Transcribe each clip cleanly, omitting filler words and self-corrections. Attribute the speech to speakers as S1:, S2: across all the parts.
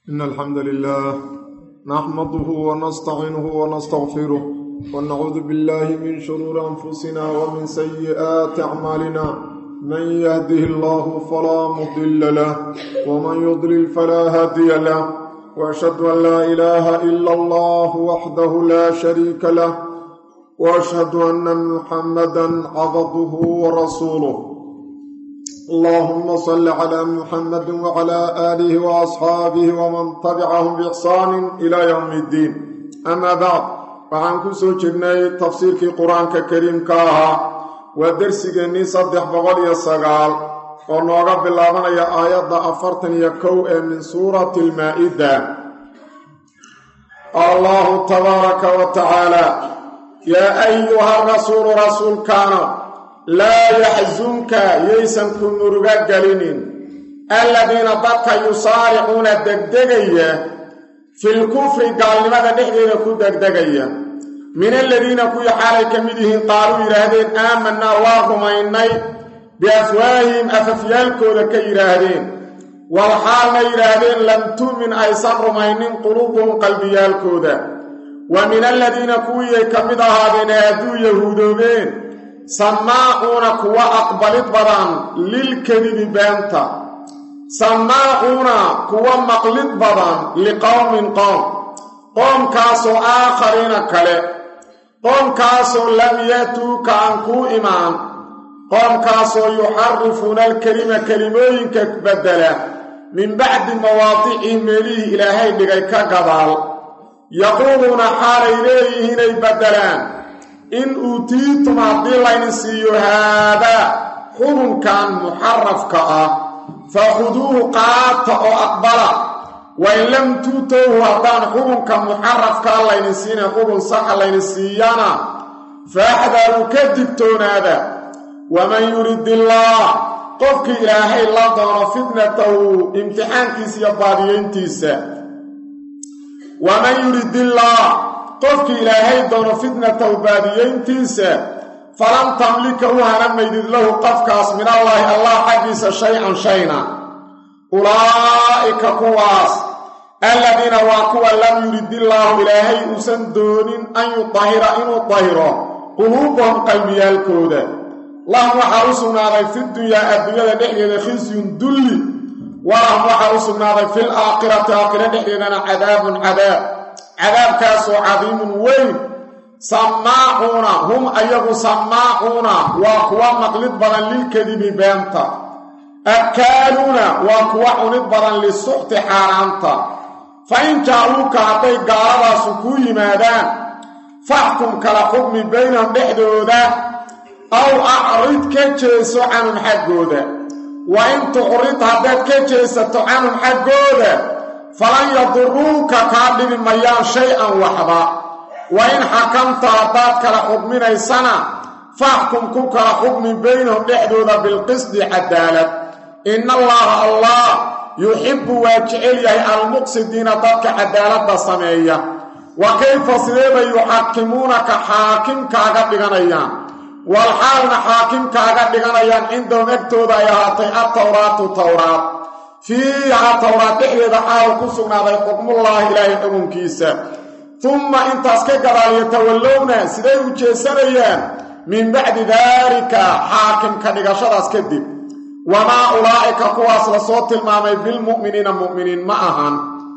S1: إن الحمد لله نحمده ونستعينه ونستغفره ونعوذ بالله من شرور أنفسنا ومن سيئات أعمالنا من يهده الله فلا مضل له ومن يضلل فلا هادي له وأشهد أن لا إله إلا الله وحده لا شريك له وأشهد أن محمدا عبده ورسوله اللهم صل على محمد وعلى آله وأصحابه ومن تبعهم بإحسان إلى يوم الدين أما بعد فعنكو سوچرني تفسير في قرآن الكريم كاها ودرسيني صدح بغل يساقال ونوغب الله يا آيات أفرتن يكو من سورة المائدة الله تبارك وتعالى يا أيها الرسول رسول كان لا يحزنك يسنكم مرغقلين الذين ضدك يصارعون الدقدقية في الكفر قال لماذا نحن نكون دقدقية من الذين كي حالك مدهن قالوا إرهدين آمنا اللهم إني بأفواههم أففيالكو لكي إرهدين والحالنا إرهدين لم تؤمن أيسر مينين قلوبهم قلبيالكو دا ومن الذين كي كمدها بين هدو يهودوبين سماعون كوا أقبلت بدان للكذب بانتا سماعون كوا مقلت بدان لقوم قوم كاسو آخرين كله قوم كاسو لم يأتوك عنكو إيمان قوم كاسو يحرفون الكلمة كلمين كبدلا من بعد مواضعهم إليه إلهي لغيك قبال يقولون حال إليه هنا يبدلان إن أوتيتم عبد الله نسيو هذا حكم كان محرف كأ فخذوه قاط أو أقبل وإن لم توتوه هذا حكم كان محرف كالله نسينا حكم صح الله نسيانا فاحذروا كدبتون هذا ومن يريد الله قفك إلهي الله دون فتنته امتحان كيسي باريين تيسا ومن يريد الله قفك إلهي دون فتنة وباديين تنسى فلن تملكه هنم يدد له قفكاس من الله حديث شيئا أولئك قواس الذين واقوا لم يرد الله إلهي أسندون أن يطهر قلوبهم قلبي الكودة اللهم حرسنا في الدنيا نحن خزي دلي اللهم حرسنا في الآخرة نحن عذاب كاسو عظيم وين سماعون هم أيه سماعون وقوى مقلد برا للكذب بانتا أكالون وقوى عند برا للسحت حارانتا فإن جاءوك عطي قاربا سكوي مادان فاحكم كالحكم بينهم بحدودا أو أعرض كجيسو عنهم حقودا وإن تعرض هذا كجيسو عنهم حقودا فلن يضروك كابل ميان شيئا وحدا وإن حكمت عطاتك لحكمين أي سنة فاحكم كوك لحكم بينهم بحدود بالقسط عدالة إن الله يحب واجعله المقصدين ضدك عدالة السمائية وكيف صليب يحكمونك حاكم كاغبغنيان والحال حاكم كاغبغنيان عندهم اكتود يهاتي التوراة فيها توراة إحدى حال كسونا ذي حكم الله إلهي حكم كيسا ثم انت اسكقرا يتولون سيدي وجيسانيان من بعد ذلك حاكم كنغشر اسكدب وما أولئك قواس لصوت المامي بالمؤمنين المؤمنين معهم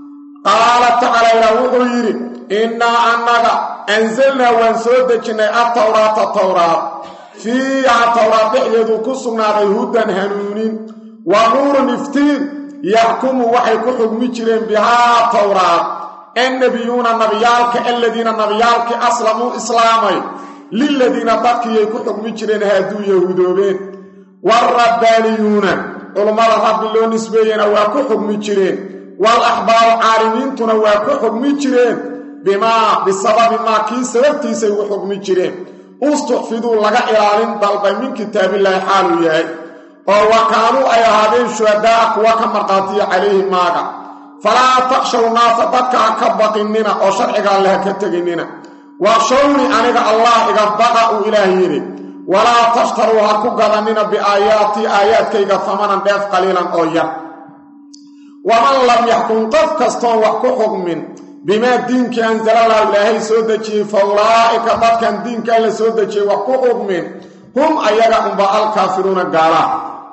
S1: قال تعالى إلى وغير إنا أنك أنزلنا وانسودكنا التوراة فيها توراة إحدى كسونا ذي هدى هنونين ونور نفتين يحكم وحي كحكم جرين بها التوراة النبيون النبيالك الذين النبيالك أسلموا إسلامي للذين تقيوا كحكم جرين هادو يهودوبين والربانيون علماء رب الله نسبيين وكحكم جرين والأحبار عالمين تنوى كحكم جرين بسبب ما كي سببتي سيو حكم جرين استحفظوا لغا إلالين ضلبا من كتاب الله حالو يهي وكانوا أي هذين شهداء وكمرقاتي عليهم ماغا فلا تخشوا الناس ضدك كبقننا وشرعك الله كتغننا وخشوني أنك الله إغبقوا إلهيني ولا تشتروا هكو قدننا بآياتي آيات كيغا ثمنا بيف قليلا أويا waman lam yaxkum qof kastoon wax ku xukmin bimaa diinkii anzalallahu ilaahay soo dejiyey fa ulaa'ika dadkan diinkaa la soo dejiyey wax ku xukmin hum ayaga unba alkaafiruuna gaalaa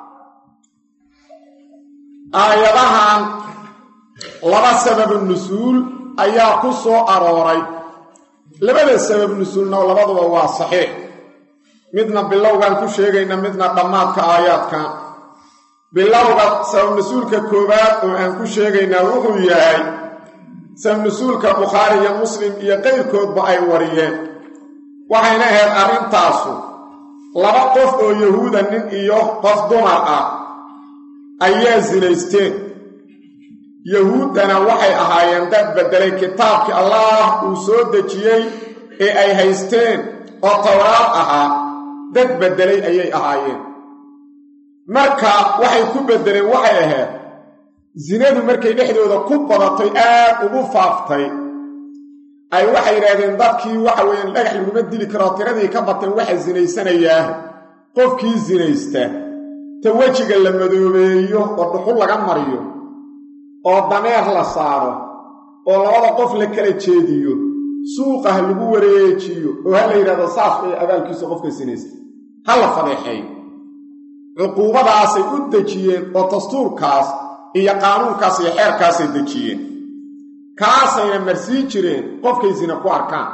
S1: aayadahan laba sababu nusuul ayaa ku soo arooray labada sabab nusuulna labaduba waa saxiix midna bilowgaan ku sheegayna midna dhammaadka aayaadkan bilowga sabab nusuulka koowaad oo aan ku sheegaynaa wuxuu yahay sabab nusuulka bukhaari iyo muslim iyo qayrkoodba ay wariyeen waxayna ahayd arrintaasu laba qof oo yahuuda nin iyo qof dumar ah ayaa zinaysteen yahuuddana waxay ahaayeen dad beddelay kitaabkii allah uu soo dejiyey ee ay haysteen oo towraad ahaa dad beddelay ayay ahaayeen marka waxay ku beddeleen waxay ahayd zinadu markay dhexdooda ku badatay aad ugu faaftay ay waxay yidhaahdeen dadkii waxa weeyaan dhagax laguma dili karo tiradii ka bateen waxa zinaysanayaa qofkii zinaysta ta wejiga la madoobeeyo oo dhuxul laga mariyo oo dameer la saaro oo labada qof la kala jeediyo suuqa ha lagu wareejiyo oo ha la yidhahdo saas ay abaalkiisa qofka zinaysta ha la fadeexeeyo cuquubadaasay u dejiyeen oo dastuurkaas iyo qaanuunkaas iyo xeerkaasay dejiyeen kaasayna marsii jireen qofkay zina ku arkaan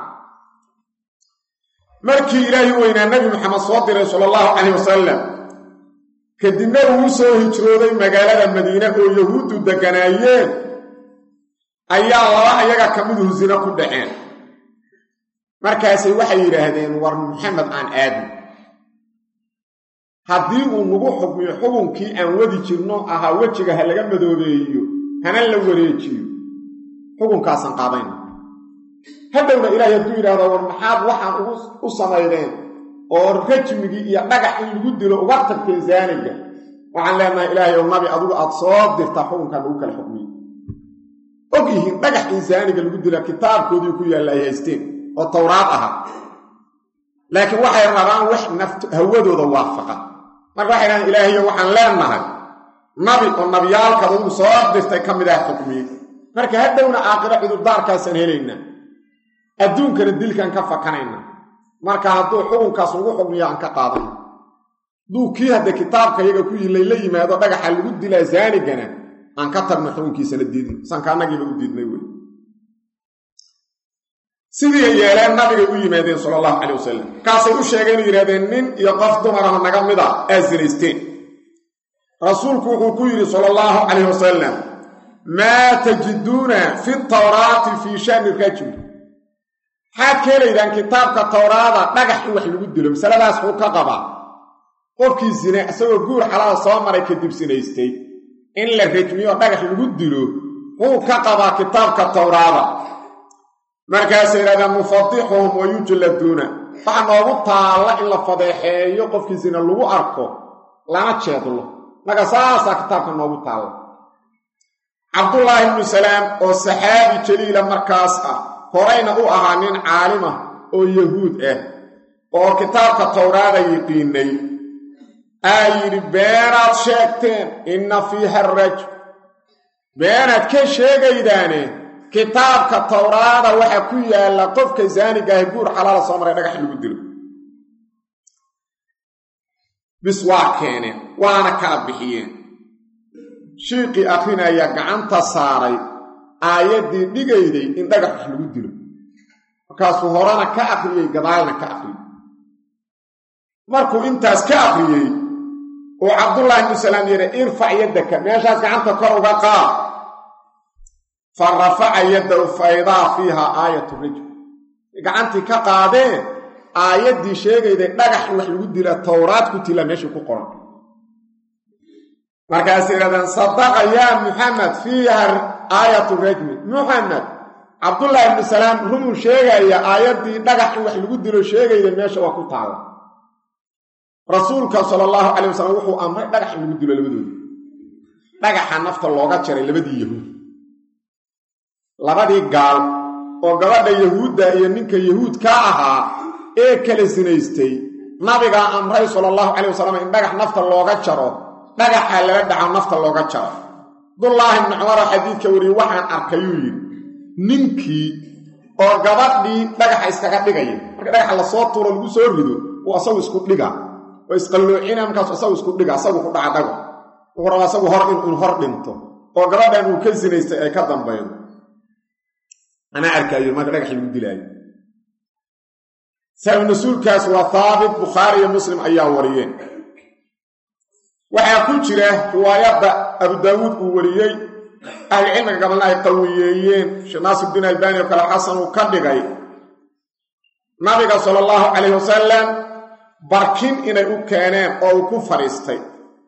S1: markii ilaahi weynaa nebi maxamed soo diray sala allahu calayh wasalam kadibna uu soo hijrooday magaalada madiine oo yahuuddu degganaayeen ayaa laba ayaga ka miduhu zina ku dhaceen markaasay waxay yidhaahdeen war maxamed aan aadin haddii uu nagu xukmiyo xukunkii aan wadi jirno ahaa wejiga ha laga madoobeeyo hana la wareejiyo xukunkaasaan qaadayna hadhowna ilaahay hadduu yidhahdo war maxaad waxaan u samaydeen oo rajmigii iyo dhagax in lagu dilo uga tagtay zaaniga waxaan leenahay ilaahay oo nabi adigu aad soo dirtaa xukunkan lagu kala xukmiyo og yihiin dhagax in zaaniga lagu dila kitaabkoodii ku yaalla ay haysteen oo towraad ahaa laakiin waxay rabaan wax hawadooda waafaqa marka waxay dhahaan ilaahayo waxaan leenahay nabi oo nabiyaalka adigu soo dirtay ka mid ah xukmiye marka hadhowna aakhiro cudurdaarkaasaan helaynaa adduunkana dilkaan ka fakanaynaa marka hadduu xukunkaas lagu xukmiyo aan ka qaadano hadduu kii hadda kitaabka iyaga ku yilay la yimaado dhagaxa lagu dilaa zaanigana aan ka tagno xukunkiisana diidin sankaanagiiba u diidnay wey sidii ay yeeleen nabigay u yimaadeen sala allahu calay wasalam markaasay u sheegeen yidhahdeen nin iyo qof dumaraho naga mid a aa zinaysteen rasuulku wuxuu ku yidhi sala allahu calayh wasalam maa tajiduuna fi tawraati fii sha'ni rajmi maxaad ka helaydaan kitaabka towraada dhagax in wax lagu dilo masaladaas xuu ka qabaa qofkii zine isagoo guur xalaal soo maray kadib sinaystay in la rajmiyo dhagax lagu dilo xuu ka qabaa kitaabka towraada markaasay yidhahdaan nufadixuhum wa yujladuuna waxaa noogu taalla in la fadeexeeyo qofkii zine lagu arko lana jeedlo marka saasaa kitaabka noogu taalla cabdullaahi ibnu salaam oo saxaabi jaliila markaas ah horayna u ahaa nin caalimah oo yahuud ah oo kitaabka towraada yiqiinay aa yidhi beenaad sheegteen inna fiiha rajm beenaad ka sheegaydaane kitaabka towraada waxaa ku yaalla qofka zaaniga ah guur xalaala soo maray dhagax lagu dilo bis waa keeneen waana kala bixiyeen shiiqii akrinaya gacanta saaray aayaddii dhigayday in dhagax wax lagu dilo markaasuu horena ka akriyey gadaalna ka akriyey markuu intaas ka akriyey oo cabdullaahi ibnu salaam yidhi irfac yaddaka meeshaas gacanta kor uga qaad fa rafaca yaddahu fa idaa fiihaa aayatu rajm gacantii ka qaadeen aayaddii sheegayday dhagax in wax lagu dila towraad ku tila meeshii ku qoran markaasay yidhahdeen sadaqa yaa muxamed fiiha aayatu rajmi muxamed cabdullaahi ibnu salaam rumuu sheegaya aayaddii dhagax in wax lagu dilo sheegayda meesha waa ku taala rasuulka sala allahu calayh wasalam wuxuu amray dhagax in lagu dilo labadooda dhagaxa nafta looga jaray labadii yahuud labadii gaal oo gabadha yahuudda iyo ninka yahuud ka ahaa ee kala sinaystay nabigaa amray sala allahu calayh wasalam in dhagax nafta looga jaro dhagaxa lala dhaco nafta looga jaro Abdullah ibn Umar xadiidka wariyo waxaan arkayuu yiri ninkii oo gabadhii dhagax iskaga dhigay marka dhagax la soo tuuro lagu soo rido oo asagu isku dhiga oo isqalloocina markaas asagu isku dhiga asagu ku dhaca dhago oo raba asagu hor in hor dhinto oo gabadhan uu ka sinaystay ay ka dambaydo ana arkayo marka dhagax lagu dilay sabab nasuulkaas waa thaabit Bukhari iyo Muslim ayaa wariyeen waxaa ku jira riwaayada Abu Daawud uu wariyay ahli cilmiga gabalna ay qawiyeeyeen Sheekh Naasir Albani oo kala xasan uu ka dhigay nabiga sallallahu alayhi wasallam barkin inay u keeneen oo uu ku fariistay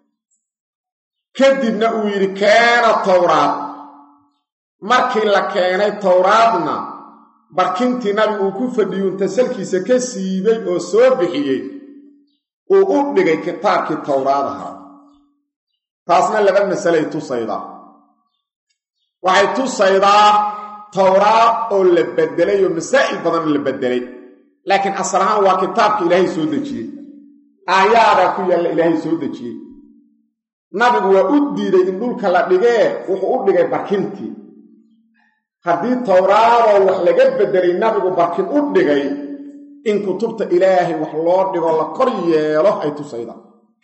S1: kadibna uu yiri keena tawraad markii la keenay tawraadna barkintii nabigu uu ku fadhiyay tasalkiisa ka siibay oo soo bixiyay oo u dhigay kitaabkii tawraadaha taasna laba masalay tusaydaa waxay tusaydaa tawraad oo la bedelay oo masaa'il badan la bedelay laakiin asalahan waa kitaabka Ilaahay soo dejiyay aayaada ku yaala Ilaahay soo dejiyay nabigu waa u diiday in dhulka la dhigee wuxuu u dhigay barkintii haddii tawraad oo wax laga bedelay nabigu barkin u dhigay in kutubta Ilaahay wax loo dhigo la kor yeelo ay tusaydaa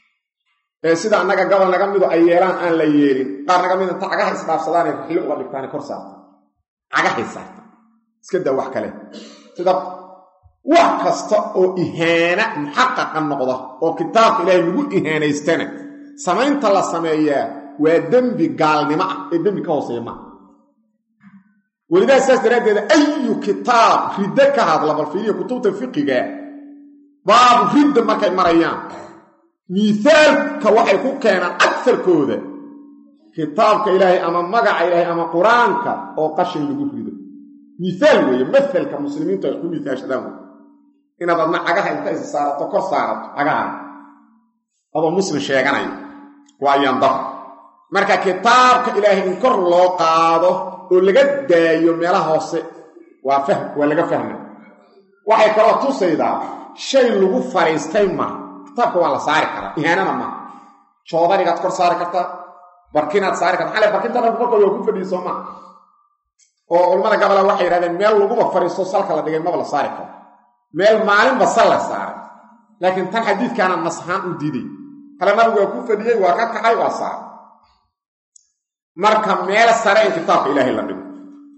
S1: sida annaga gabal naga mido ay yeelaan aan la yeelin qaar naga mid inta cagaha isdhaafsadaan ay xilli uga dhigtaan kor saarta cagaha saarta iska daa wax kale sida wax kasta oo ihaana muhaqqaq noqdo oo kitaabka Ilaahay lagu ihaanaystana samaynta la sameeyaa waa dambi gaalnimo ah ee dambi ka hooseeya ma walidaa saas daradeeda ayu kitaab ridda ka hadla bal fiiriyo kutubta fiqiga baab ridda markay marayaan miithaalka waxay ku keenaan aktharkooda kitaabka Ilaahay ama magaca Ilaahay ama quraanka oo qashin lagu rido miithaal weeye mathalka muslimiintu ay ku miithaashadaan inaad adna cagaha inta is saarato kor saarato cagaha adoo muslim sheeganayo waa yandar marka kitaabka Ilaahay in kor loo qaado oo laga daayo meelaha hoose waa laga fahmaa waxay kala tusaydaa shay lagu fariistay ma kitaabka waa la saari karaa ihaanana ma joodarigaad kor saari kartaa barkinaad saari kartaa xalay barkintana marka waa ku fadhiiso ma oo ulmada gabala waxay yiraahdeen meel laguba fariisto salka la dhigay ma la saari karo meel maalinba sal la saaray laakiin tan xadiidkaana nasahan u diiday kala nabigu waa ku fadhiyay waa ka kacay waa saar marka meel sare in kitaabka Ilaahay la dhigo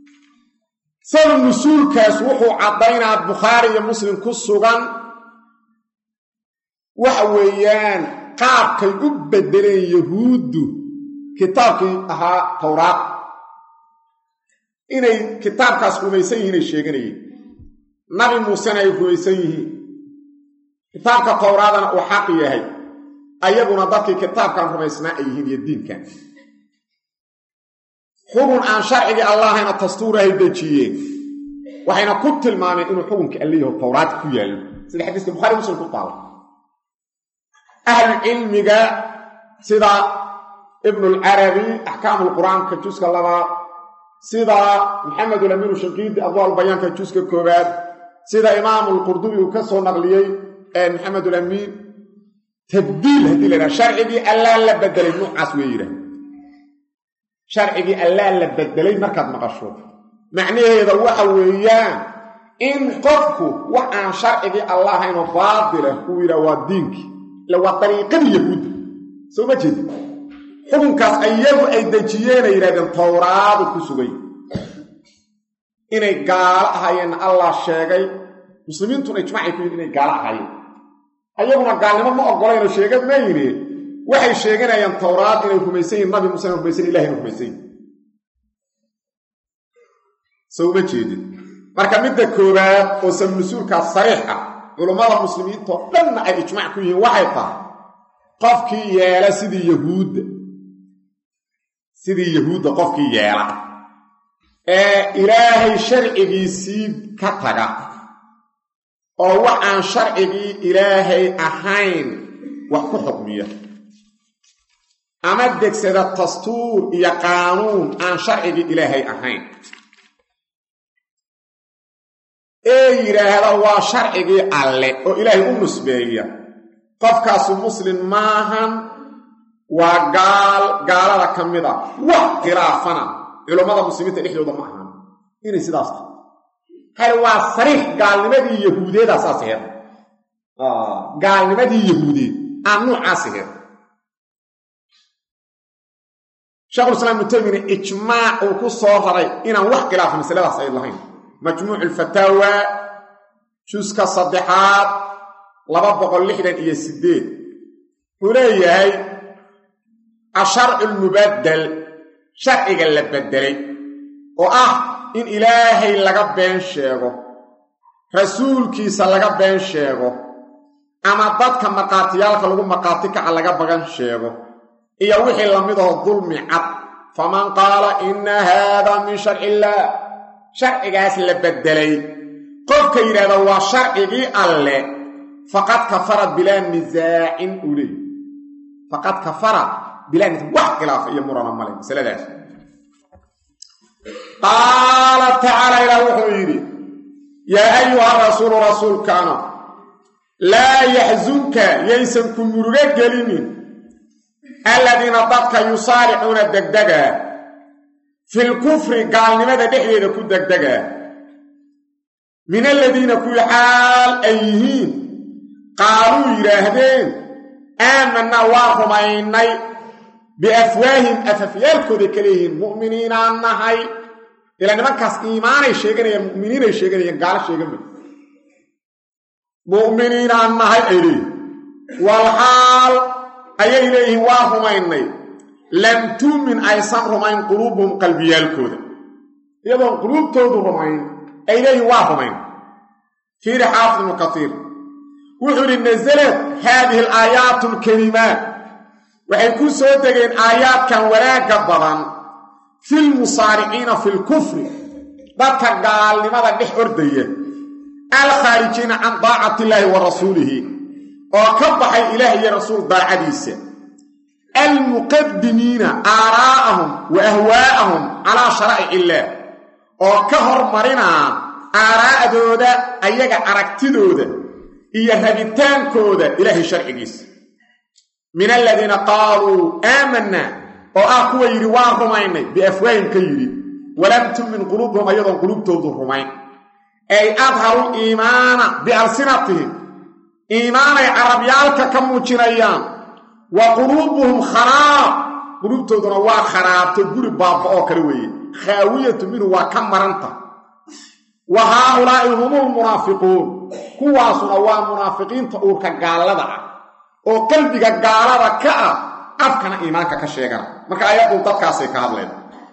S1: sabab nusuulkaas wuxuu cadaynaa Bukhari iyo Muslim ku sugan waxa weeyaan qaabkay u bedeleen yahuudu kitaabkii ahaa tawraad inay kitaabkaas rumaysan yihiin sheeganayeen nabi muuse ay rumaysan yihiin kitaabka tawraadana uu xaq yahay ayaguna dadkii kitaabkan rumaysnaa ay yihiin iyo diinkan xukun aan sharciga Allahna dastuurahay dejiyeen waxayna ku tilmaameen inuu xukunka Allaah tawraad ku yaalo sida xadiiska Bukhari Muslim ku taala ahli ilmiga sida ibn al-Arabi ahkam al-Quran ka juska laba sida Muhammad al-Amin al-Shanqidi adwal bayan ka juska koobaad sida Imam al-Qurtubi uu ka soo naqliyay Muhammad al-Amin tabdiil hadii la sharciga Allah la bedelay nuucaas weeyira sharciga Allah la bedelay markaad maqasho macnaheedu waxa weeyaan in qofku wax aan sharciga Allah aynu baadila ku yira waa diinki la waa tariiqadii yahuud soo ma jeed xukunkaas ayagu ay dajiyeen ay yiraahdeen tawraad ku sugay inay gaal ahaayeen Allah sheegay muslimiintuna ijmaaci ku inay gaal ahaayeen ayaguna gaalnimo ma ogolayno sheegad ma yiri waxay sheeganayaan tawraad inay rumaysan nabi muuse rumaysan ilaahay rumaysan soo ma jeed marka midda koobaad oo samnusulka sariix ah culimada muslimiinta dhan ay ijmaac ku yihiin waxay tahay qofkii yeela sidii yahuud qofkii yeela ilaahay sharcigiisii ka taga oo wax aan sharcigii ilaahay ahayn wax ku xukmiya ama degsada dastuur iyo qaanuun aan sharcigii ilaahay ahayn yiraahdo waa sharcigii alle oo ilaahay u nusbeeya qofkaas muslim maahan وقال هذا كمدا وخلافنا علماء المسلمين dhexdooda ma ahan inay sidaas hal waa sariix gaalnimadii yahuudeed asaasay gaalnimadii yahuudeed aan noocaasay Shaykhul Islam Mutaymin ijmaa' uu ku soo raray inaan wax khilaaf masaladaas ay lahayn majmuu' al-fatawa juska 3 268 wuleeyahay الشرع المبدل شرعك اللي بدلي إن إلهي لغا بين شيغو رسولك لغا بين شيغو أما ضدك مقاتيالك لغو مقاتيك على لغا بغان شيغو إيا وحي لمده الظلم عب فمن قال إن هذا من شرع الله شرعك اللي بدلي قل كيرا هو شرعك الله فقد كفرت بلا نزاع أولي فقد كفرت بلا نتوح خلاف يمرنا مالك سلاداش قال تعالى إلى وحيري يا أيها الرسول رسول كان لا يحزنك يسمكم مرجلين الذين ضدك يصارعون الدقدقة في الكفر قال لماذا دحي لكم دقدقة من الذين كل حال أيهين قالوا يراهدين آمنا واهم عيني بأفواههم أففيالكو ذكريهم مؤمنين عنهاي إلا أن منكس إيمان الشيغانية مؤمنين الشيغانية قال الشيغانية مؤمنين عنهاي إليه والحال أي إليه واهم عيني لم تؤمن أيسان رمين قلوبهم قلبيالكو يضون قلوب تودوا رمين إليه واهم عين في رحافظ كثير وحول نزلت هذه الآيات الكريمات وحيكون سودين آيات كان وراء بدن في المصارعين في الكفر ذاك قال لماذا نحور ديه الخارجين عن طاعة الله ورسوله وكبحي إلهي رسول ضاعديس المقدمين آراءهم وأهواءهم على شرائع الله وكهر مرنا آراء دودا أيها أركت دودا إيا هبتان كودا إلهي شرعيس من الذين قالوا آمنا وآخوا يروان رمين بأفواههم كيري ولم تؤمن قلوبهم أيضا قلوب تودوا رمين أي أظهروا الإيمان بألسنتهم إيمان عربيالك كموشريان وقلوبهم خراب قلوب تودوا روا خراب تقول باب أوكروي خاوية منه وكمرنتا وهؤلاء هم المنافقون كواسنا ومنافقين تقولك قال لدعا oo qalbiga gaalada ka afkana iimaanka ka sheegana marka ayadu dadkaas ay ka hadleen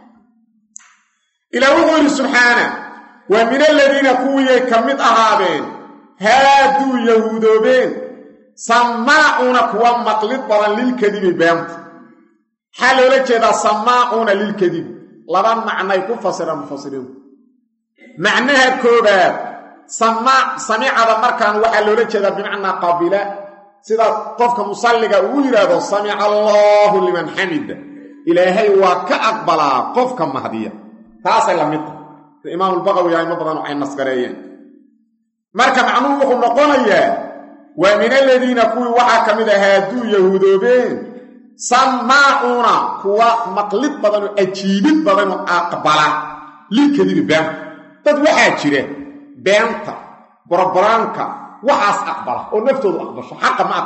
S1: ila wuxuu subhanahu wa min alladina kuwiyay kamid ahaabeen haadu yahuudobeen sama'una kuwa maqlid badan lil kadibi baant hal la jeeda sama'una lil kadib laba macnay ku fasiran mufassirin macnaha koobaad sami'ada markaan waxa loo jeeda bimacna qabila sida qofka musalliga uu yiraahdo sami'a Allahu liman hamida ilaahay waa ka aqbala qofka mahdiya taas ay lamid Imam al-Baghawi ay mabadan ay nasgareeyeen marka macnuhu wuxuu noqonayaa wa min alladina kuwi waxa kamid ahaadu yahuudobeen sama'una kuwa maqlid badan oo ajiibid badan oo aqbala likadib baan dad waxa jira beenta barbaranka waxaas aqbala oo naftoodu aqbasho xaq ma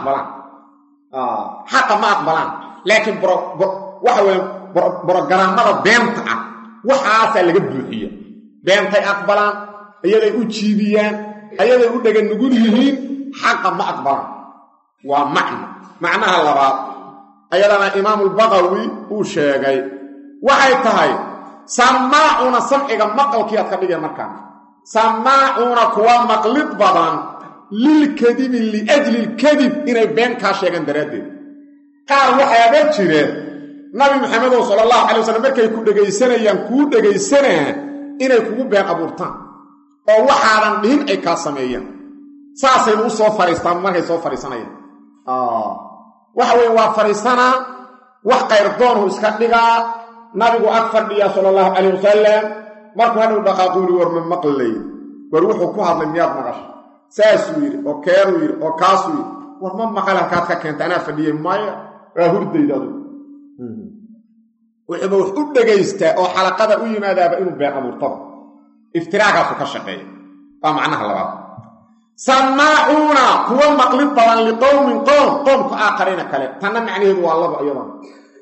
S1: aqbalaan laakiin waxa weyn barogaraamada beenta ah waxaas laga buuxiyo beentay aqbalaan ayaday u jiibiyaan ayaday u dhagan nugul yihiin xaq ma aqbalaan waa macnaha labaad ayadana Imam al-Baghawi uu sheegay waxay tahay sama'una sam'iga maqalkii aad ka dhigay markaa sama'una kuwa maqlid badan للكذب لأجل الكذب إنه بين كاشيغان درادين قال وحيابات جيرين نبي محمد صلى الله عليه وسلم مركا يكون دقيسانا ينكون دقيسانا إنه يكون بين أبورتان أو وحاران لهم أي كاسميين ساسي نوصو فريستان مركا يصو فريستان وحوين وفريستان وحقا يردونه اسكتلغا نبي أكفر لي صلى الله عليه وسلم مركا هنو دقاقوني ورمن مقلي وروحو كوهر لمياد مغش ساسوير او كيروير او كاسوير ورما مقاله كادكا كنت انا فديه مايا هرديدادو wuxuuba wax u dhegaystaa oo xalaqada u yimaadaaba inuu been abuurtaba iftiraagaasu ka shaqeeya waa macnaha labaad samaacuuna kuwa maqlid badan liqowmin qoomka aakhariina kale tanna macnaheedu waa laba iyadana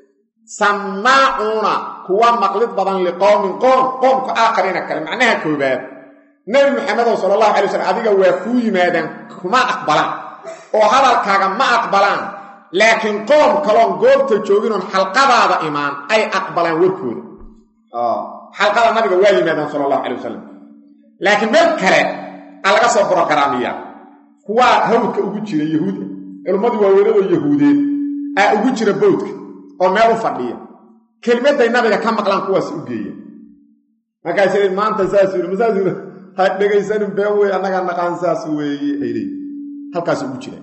S1: samaacuuna kuwa maqlid badan liqowmin qoomka aakhariina kale macnaha koobaad nabi maxamed sallallahu alayhi wasallam adiga waa ku yimaadaan kuma aqbalaan oo hadalkaaga ma aqbalaan laakiin qoom kaloon goobta joogin oon xalqadaada imaan ay aqbalaan warkooda xalqada nabiga waa yimaadaan sallallahu alayhi wasallam laakiin meel kale alaga soo programmiya kuwa hawdka ugu jira yahuud ilmadii waaweyn oo yahuudeed ugu jira boodka oo meel u fadhiya kelmaday nabiga ka maqlaan kuwaas u geeya markaas ay maanta saasiir ha dhageysan been way anaga naqaan saas weeye ay halkaas ugu jira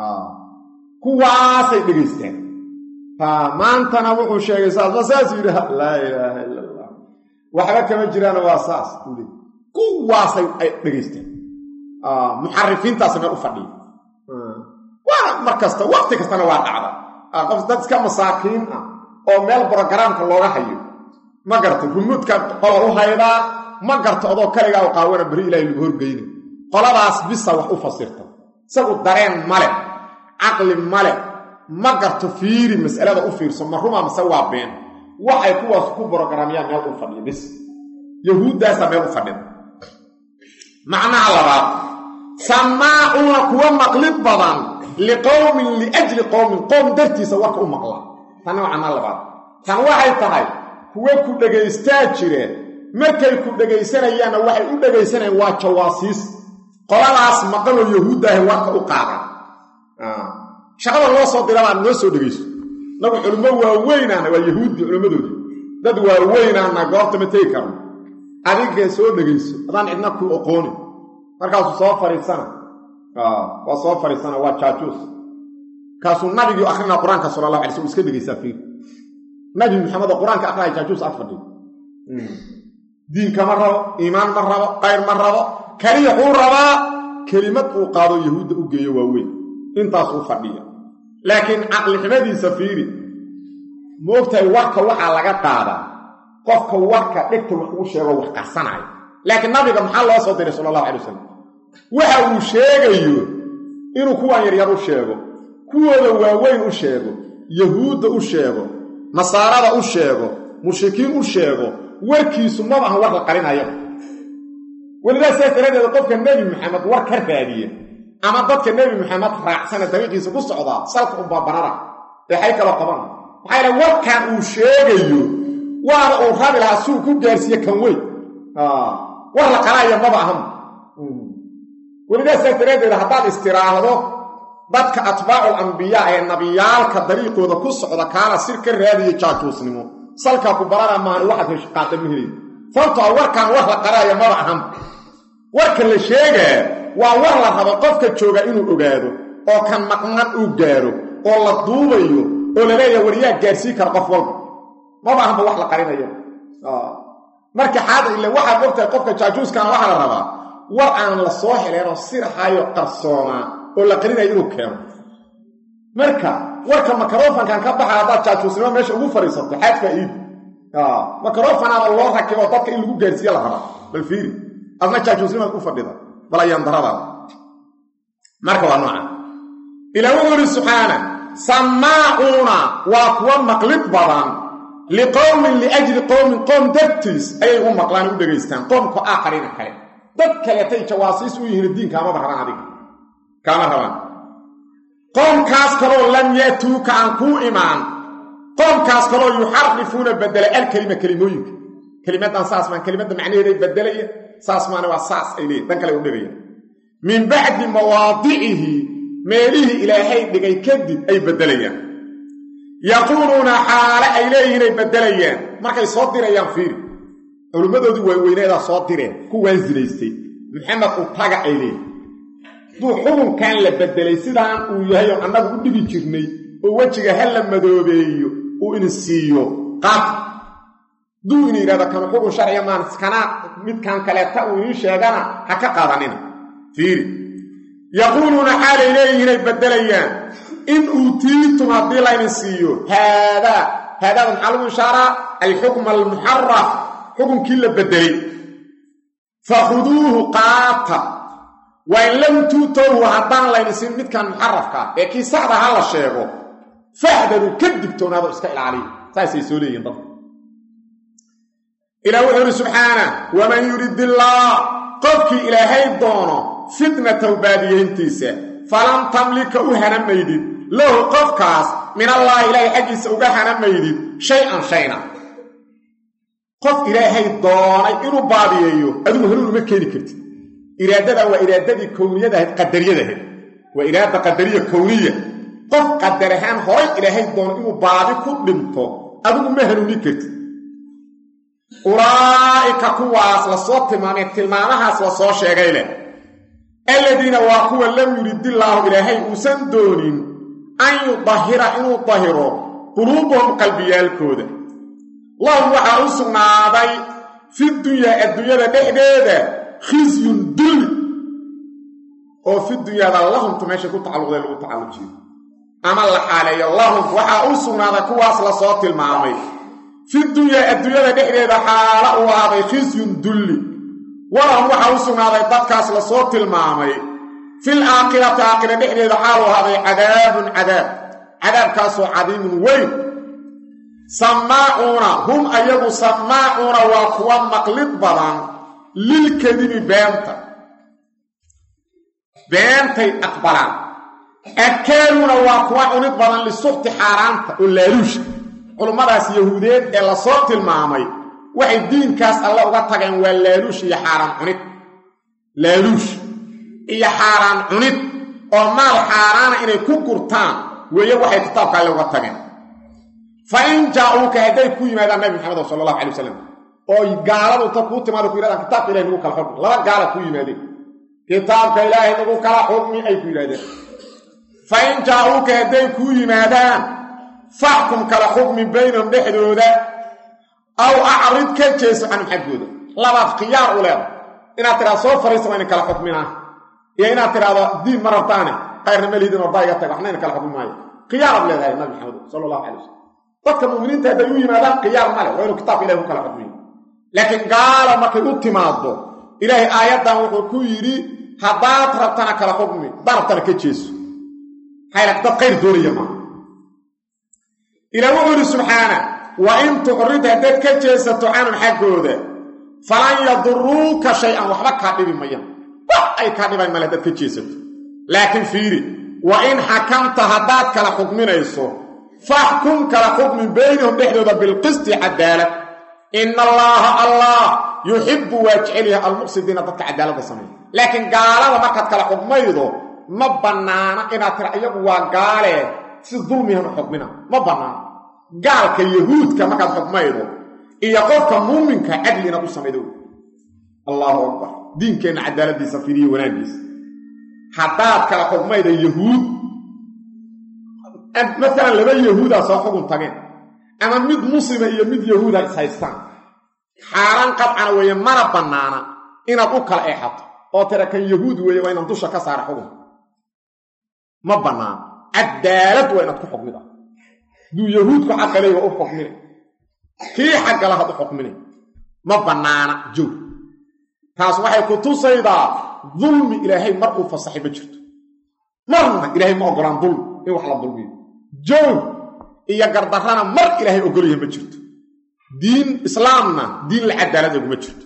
S1: kuwaas ay dhageysteen maantana wuxuu sheegay saasiir la ilaaha illa allah waxba kama jiraan waa saas kuwaas ay dhageysteen muxarrifiintaas meel u fadhiya waa markasta waqti kastana waa dhacda qof dad iska masaakiin oo meel programka looga hayo ma garto rumuudka qolo u haydaa ma garto adoo kaligaa u qaawana bari ilaahay lagu horgeyni qoladaas bisa wax u fasirta isagu dareen male caqli male ma garto fiiri mas'alada u fiirso ma ruma mase waa been waxay kuwaas ku programiyaan meel u fadhiya bis yahuuddaasa meel u fadhida macnaha labaad samaacuuna kuwa maqlid badan liqowmin liajli qowmin qowm dartiisa warka u maqla tani waa macnaha labaad tan waxay tahay kuwa ku dhegaystaa jireen markay ku dhegaysanayaanna waxay u dhegaysanayaan waa jawaasiis qoladaas maqaloo yahuuddaahi warka u qaadan shaqada loo soo dirabaa noo soo dhegayso nagu culummo waaweynaana waa yahuuddii culimmadoodii dad waaweynaana goobta ma tegi karno adigee soo dhegayso adaan cidna ku oqoonin markaasuu soo fariisana waa soo fariisana waa jaajuus kaasuu nabigii akhrina qur-aanka sallallahu alayhi wasallam iska dhegaysaa fiir nabi maxamed oo qur-aanka akhraya jaajuus afadhi diinka ma rabo iimaan ma rabo qayr ma rabo kaliya uu rabaa kelimad uu qaado yahuudda u geeyo waaweyn intaas uu fadhiya laakiin caqli xumadiisa fiiri moogtahay warka waxaa laga qaadaa qofka warka dhigta wax ugu sheego wax qarsanayo laakiin nabiga maxaa loo soo diray sallallahu alayhi wasallam waxa uu sheegayo inuu kuwan yaryar u sheego kuwooda waaweyn u sheego yahuudda u sheego nasaarada u sheego mushrikiin u sheego warkiisu ma aha war la qarinayo waliba saaradeeda qofka nabi maxamed war ka raadiye ama dadka nabi maxamed raacsana dariiqiisa ku socda salka u baabanara waxay kala qaban waxay warkan uu sheegayo waana uu rabi lahaa suu ku gaarsiye kan weyn war la qaraayo maba aham waliba saaradeeda haddaad istiraahdo dadka atbaa'ul anbiyaa ee nabiyaalka dariiqooda ku socda kaana sir ka raadiye jaajuusnimo salka ku barana maan waxaad hesho qaata mihri sababtoo warkan war la qaraayo maba aham warka la sheegaa waa war la rabo qofka jooga inuu ogaado oo kan maqnan uu gaaro oo la duubayo oo la leeyahay wariyaa gaarsii kara qof walba maba ahamba wax la qarinayo marka xaada illa waxaad ogtahay qofka jaajuuskana waxaa la rabaa war aan la soo heleenoo sirxayo qarsoonaa oo la qarinayo inuu keeno marka warka microfonkan ka baxa haddaad jaajuusnimo meesha ugu fadhiisato xaad faa'iid microfonaada loo rakibo dadka in lagu gaarsiiyo la rabaa bal fiiri adna jaajuusnimaad u fadhida bal ayaan daradaada marka waa nooca ilaa wuxuu yidhi subxaana samaacuuna waa kuwa maqlid badan liqowmin liajli qowmin qoom dartiis ayay u maqlaan u dhegaystaan qoomka aakhariina kale dad kaleetay jawaasiis u yihiin diinkaamaba rabaan adiga kaama rabaan qoomkaas kaloo lam ya'tuuka aan kuu imaan qoomkaas kaloo yuxarifuuna bedela alkelima kelimooyinka kelimadan saas maan kelimada macnaheeday bedelaya saas maana waa saas ay leeyihin dan kale u dhigaya min bacdi mawaadicihi meelihii ilaahay dhigay kadib ay bedelayaan yaquuluuna xaale ay leeyihiin ay bedelayaan markay soo dirayaan fiiri culimmadoodii waaweyneedaa soo direen kuwaan zinaystay maxamed u taga ay leeyihin duu xukunkan la bedelay sidaan uu yahay oo annagu u dhigi jirnay oo wejiga ha la madoobeeyo uu in siiyo qaad duu in yidhahda kanu xukun sharciya maan kana midkan kaleeta uu ii sheegana ha ka qaadanina fiiri yaquuluuna xaalay leeyihiin ay bedelayaan in uutiitum haddii laynin siiyo haadaada maxaa lagu ishaaraa الحكم المحرف حكم كل بدلي فخذوه قاطع وإن لم توتوه هدان لا ينسين مد كان محرفك كي صعد على الشيخ فاحذروا كدبتون هذا اسكائل عليه ساسي سوريين ضد إلى وحده سبحانه ومن يريد الله قفك إلى هيدونه فتنة وبادينتيسة فلن تملك أهنا ميدين له قفكاس من الله إلهي حجيس أهنا ميدين شيئا قف إلى هيدونه إنه باديه أدو هلون مكيني كرت إرادة وإرادة كونية قدرية وإرادة قدرية كونية قف قدرهان هوي إلى هيدونه إنه بادي كدمته أدو مهلوني كرت أولئك كواس لصوت تلمانها لصوت شيئا الذين واقوا لم يرد الله إلهي أسندون أن يطهر إنه طهروا قلوبهم قلبيا الكودة الله وحرسنا عبي في الدنيا دحديدة خزي دل وفي الدنيا اللهم تماشي كنت تعلق ذلك وتعلق جيد أما الله حالي اللهم وحرسنا كواس لصوت المعامي في الدنيا دحديدة حالة وهذا خزي دل ولهم وحرسنا ضدكاس لصوت المعامي في الآخرة دحديدة حال وهذا عذاب كاسو عظيم وين سماعون هم أيضا سماعون وقوى مقلب بضان للكذب بانتي أقبلان أكالون وقوى عنب بضان للسخط حارانت واللالوش علماء يهودين إلا صوت المعامي وحي دين كاس الله وقتغن واللالوش يا حاران عنب لالوش يا حاران عنب ومال حاران إني كوكورتان ويوحي كتابك الله وقتغن فإن جاءوك هدي كوي ماذا النبي محمد صلى الله عليه وسلم أو قالوا تقوت ماذا كوي لذا كتاب إلهي نقول كالحكم لا قال كوي ماذا كتاب إلهي نقول كالحكم أي كوي لذا فإن جاءوك هدي كوي ماذا فاحكم كالحكم بينهم بحدودا أو أعرض كالجيس عن حدودا لا بخيار أولا إنا ترى صوفر يسمعني كالحكمنا يا إنا ترى دين مرتانة خير مليد مرضايا وحنين كالحكم ماي خيار أولا النبي محمد صلى الله عليه وسلم dadka muuminiinta ay u yimaadaan qiyaar male waa inuu kitaab Ilaahay kala xukmiyo laakiin gaala markay u timaado Ilaahay aayadan wuxuu ku yiri hadaad rabtana kala xukmi darabtana ka jeeso hayla qeyr dooriya ma Ilaahay wuxuu subhanahu wa in tuqrida dad ka jeesato aan xaqooda falan yadurruka shay'an waxba ka dhibi mayan wax ay ka dhibay male dad ka jeesato laakiin fiiri wa in hakamta hadaad kala xukminayso فاحكم كلا حكم بينهم بحدود بالقسط عدالة إن الله يحب واجعلها المقصدين ضد عدالة الصميم لكن قال ما قد كلا حكم يضو ما بنانا إن ترأيه وقال في ظلمهم حكمنا ما بنانا قال كيهود كما قد حكم يضو إن يقول كمؤمن كعدل نبو الصميم الله أكبر دين كان عدالة دي سفيري وناديس حتى كلا حكم يضو يهود مثلا لما يهودا سو حكم تاغين اما ميد مسلم iyo mid yahuuda saystaan xaaran qadcana way mara banaana in aad u kala eexato oo tira kan yahuud weey waa in dusha ka saar xukun ma banaan cadaalad waa in aad ku xukmida du yahuudku aqalay oo xukmina kii xaqala hadu xukmina ma banaana joog taas waxay ku tusaydaa dhulmi ilaahay markuu fasaxiba jirto marna ilaahay ma ogolaan dhulmi in wax la dhulmiyo joog iyo gardarana mar ilaahay ogolyahay ma jirto diin islaamna diin la cadaalad ma jirto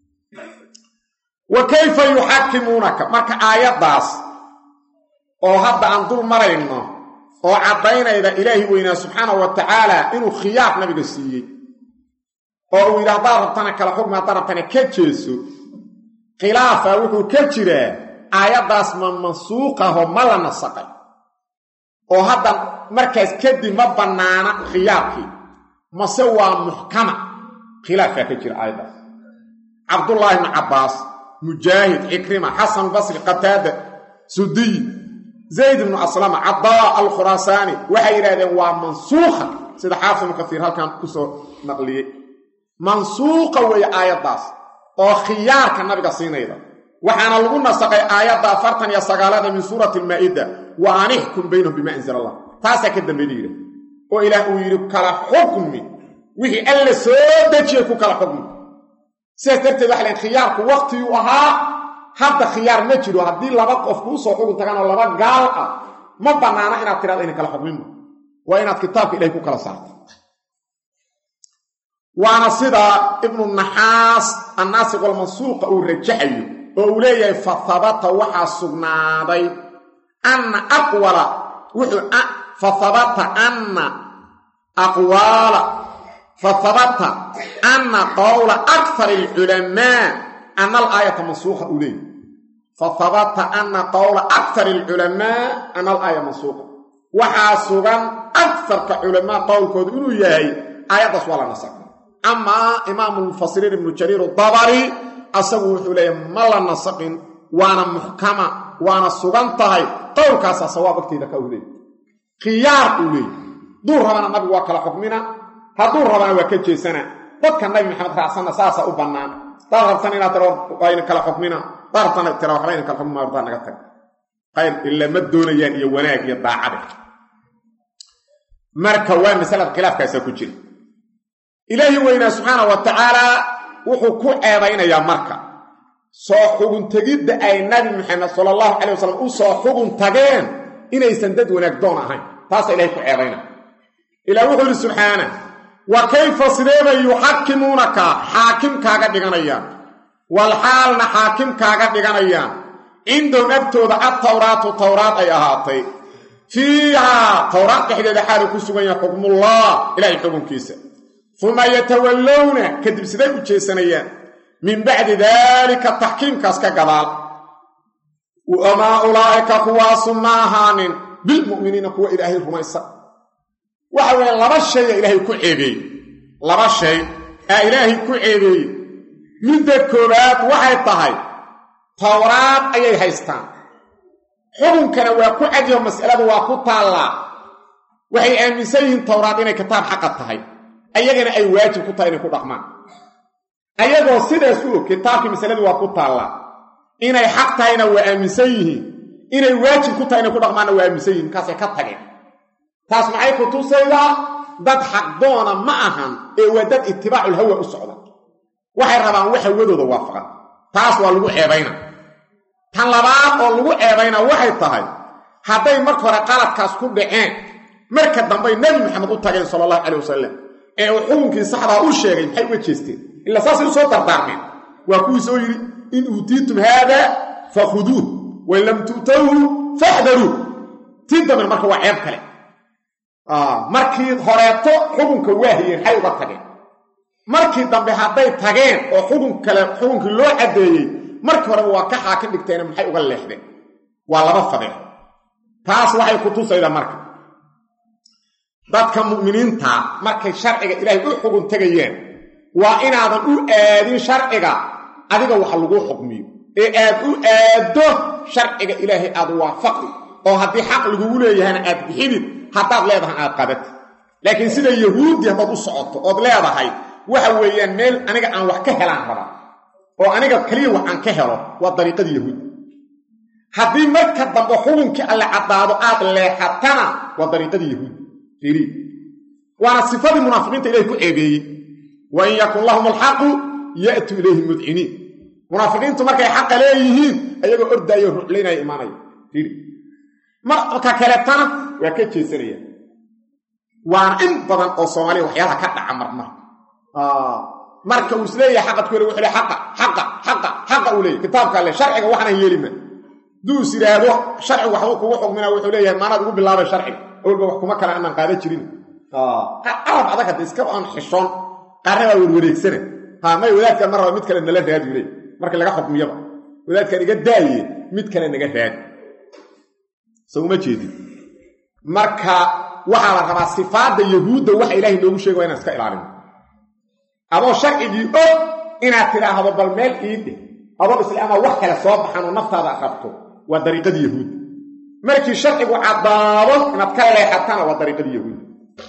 S1: wa kayfa yuhakkimunaka marka aayadaas oo hadda aan dul marayno oo cadaynayda ilaahi weyna subhanahu wa ta'ala inuu khiyaar nabiga siiyay oo uu yiraahdo rabtana kala xukma tarabtana ka jeeso khilaafa wuxuu ka jiraa aayadaas mansuuqa oo mala nasaqay oo hadda markaas kadib ma banaana khiyaarkii mase waa muhkama khilaafka ka jira aayadaas Abdullah ibn Abbas Mujahid Ikrima Hasan Basri Qatada Sudi Zayd ibn Aslam Abda al-Khurasani waxay yiraahdeen waa mansuuqa sida Haafim Kathir halkan ku soo naqliyay mansuuqa way aayadaas oo khiyaarka nabiga siinayda waxaana lagu nasaqay aayada 49 min suurati al-Maa'ida wa anihkum baynahum bima anzala Allah taasa ka dambeeyay oo ilaahu yiri kala xukmi wixii alla soo dejiyay ku kala xukmi sidaas darteed waxa la khiyaarku waqti uu ahaa hadda khiyaar ma jiro haddii laba qof ku soo xugun tagaan oo laba gaal ah ma banaana inaad tiraado in kala xukmin waa inaad kitaabka ilaahay ku kala saarto waana sida ibnu naxaas an-nasikh wal mansuuq uu rajaxayo oo uu leeyahay fa thabata waxa sugnaaday anna aqwala wuxuu fa thabata anna aqwala fa thabata anna qawla akthar al-ulama anna al-ayata mansukha ulay fa thabata anna qawla akthar al-ulama anna al-ayata mansukha waxa sugan aktharka ulama qawlkoodu inuu yahay ayadaas wala nasakh ama imam al-mufassirin ibn jarir ad-dabari asagu wuxuu leeyahay ma la nasaqin waana muhkama waana sugan tahay qowlkaas sawaab agteeda ka ulay khiyaar ulay duu rabana nabi waa kala xukmina haduu rabana waa ka jeesana dadka nabi maxamed raacsan saasa u banaan darabtan ila taro ayna kala xukmina darabtan tiro waxbayna kala xukma marda naga tag qayb illa ma doonayaan iyo wanaag iyo daacad marka waa mas'alad khilaafkaas ku jira ilaahi weyna subhanahu wa ta'ala wuxuu ku ceebaynayaa marka soo xugun tagidda ay nabi maxamed sallallahu alayhi wasallam u soo xugun tageen inaysan dad wanaag doon ahayn taas ilaahi ku ceebayna ilaahi wuxuu subhanahu wa kayfa sidaba yuhakkimunaka hakim kaaga dhiganayaan wal halna hakim kaaga dhiganayaan indoo nabtooda at-tawraat ay ahaatay fiiha tawraat dhexdeeda xaal ku sugan yahay xukmullah ilaahi xukunkiisa ثم يتولون كدب سيده وجيسنيان من بعد ذلك التحكيم كاسكا قبال وما اولئك قواص ماهان بالمؤمنين قوى الهي رميسا وحوى لبا شيء الهي كعيبي لبا شيء الهي كعيبي من ذكرات waxay tahay tawraat ayay haystaan xukunkana waa ku cadiyo mas'aladu waa ku taala waxay aaminsan yihiin tawraat inay kitaab xaq tahay ayagana ay waajib ku tahay inay ku dhaqmaan ayagoo sidaas u kitaabkii masaladu waa ku taala inay xaq tahayna waa aaminsan yihiin inay waajib ku tahay inay ku dhaqmaan waa aaminsan yihiin kaas ay ka tageen taas maxay ku tusaydaa dad xaq doona ma ahan ee waa dad ittibaacu hawa u socda waxay rabaan waxa wadooda waafaqan taas waa lagu ceebayna tan labaad oo lagu ceebayna waxay tahay haday marka hore qaladkaas ku dhaceen marka dambe nabi maxamed u tageen sallallahu alayhi wasallam ee xukunkii saxda u sheegay maxay u jeesteen illa saas u soo dardaarmeen waa ku soo yiri in utiitum hada fakhuduhu wa lam tu'tuhu fahdharu tidama marka waa ceeb kale markii horeeto xukunka waahiyeen hay uga tageen markii dambe haday tageen oo xukunkii loo cadeeyay markii hore waa ka xaakin dhigteen maxay uga leexdeen waa laba fadhiyo taas waxay ku tusaydaa marka dadka mu'miniinta markay sharciga ilaahay u xugun tagayeen waa inaadan u aadin sharciga adiga wax lagu xukmiyo ee aad u aado sharciga ilaahay aad waafaqi oo hadii xaq lagu leeyahay aad bixinid hadaad leedahay aad qadat laakiin sida yahuudi hadad u socoto oo leedahay waxa weeyaan meel aniga aan wax ka helaan raba oo aniga kaliya wax aan ka helo waa dariiqada yahuudi hadii marka dambe xukunkii alla cadaado aad leexatana waa dariiqada yahuudi فيري وانا صفات المنافقين اليه كعيبي وان يكن لهم الحق ياتوا اليه مذعنين منافقين markay xaq leeyihiin ayaga ordayo ruuxleena iimaanay fiiri marka kaleetana waa ka jeesanaya waan in badan oo Soomaali waxyaalaha ka dhaca marka uu isleeyahay xaqad ku leeyahay xaqa uu leeyahay kitaabka le sharciga waxna yeelima duu siraado sharci wax uu kugu xukmina wuxuu leeyahay maanad ugu bilaabay sharciga أول بوح كما كان أنا قاعدة تشرين أعرف هذا كده إسكاب عن حشون قرر والوريك سنة ما يولاد كان مرة متكلم إن لا تهاد يولي مرة لقى حكم يبا ولاد كان يقد داي متكلم إن جهاد سو ما تشيدي مرة وحنا كما صفات اليهود وح إلهي لو شيء وين أسكال العالم أبو شرع يجي إن أتراه هذا بالمال إيده أبو الإسلام وحكي لصواب حنو نفط هذا أخذته ودريقة اليهود markii sharcigu cadaabo inaad ka leexatana waa dariiqada yahuud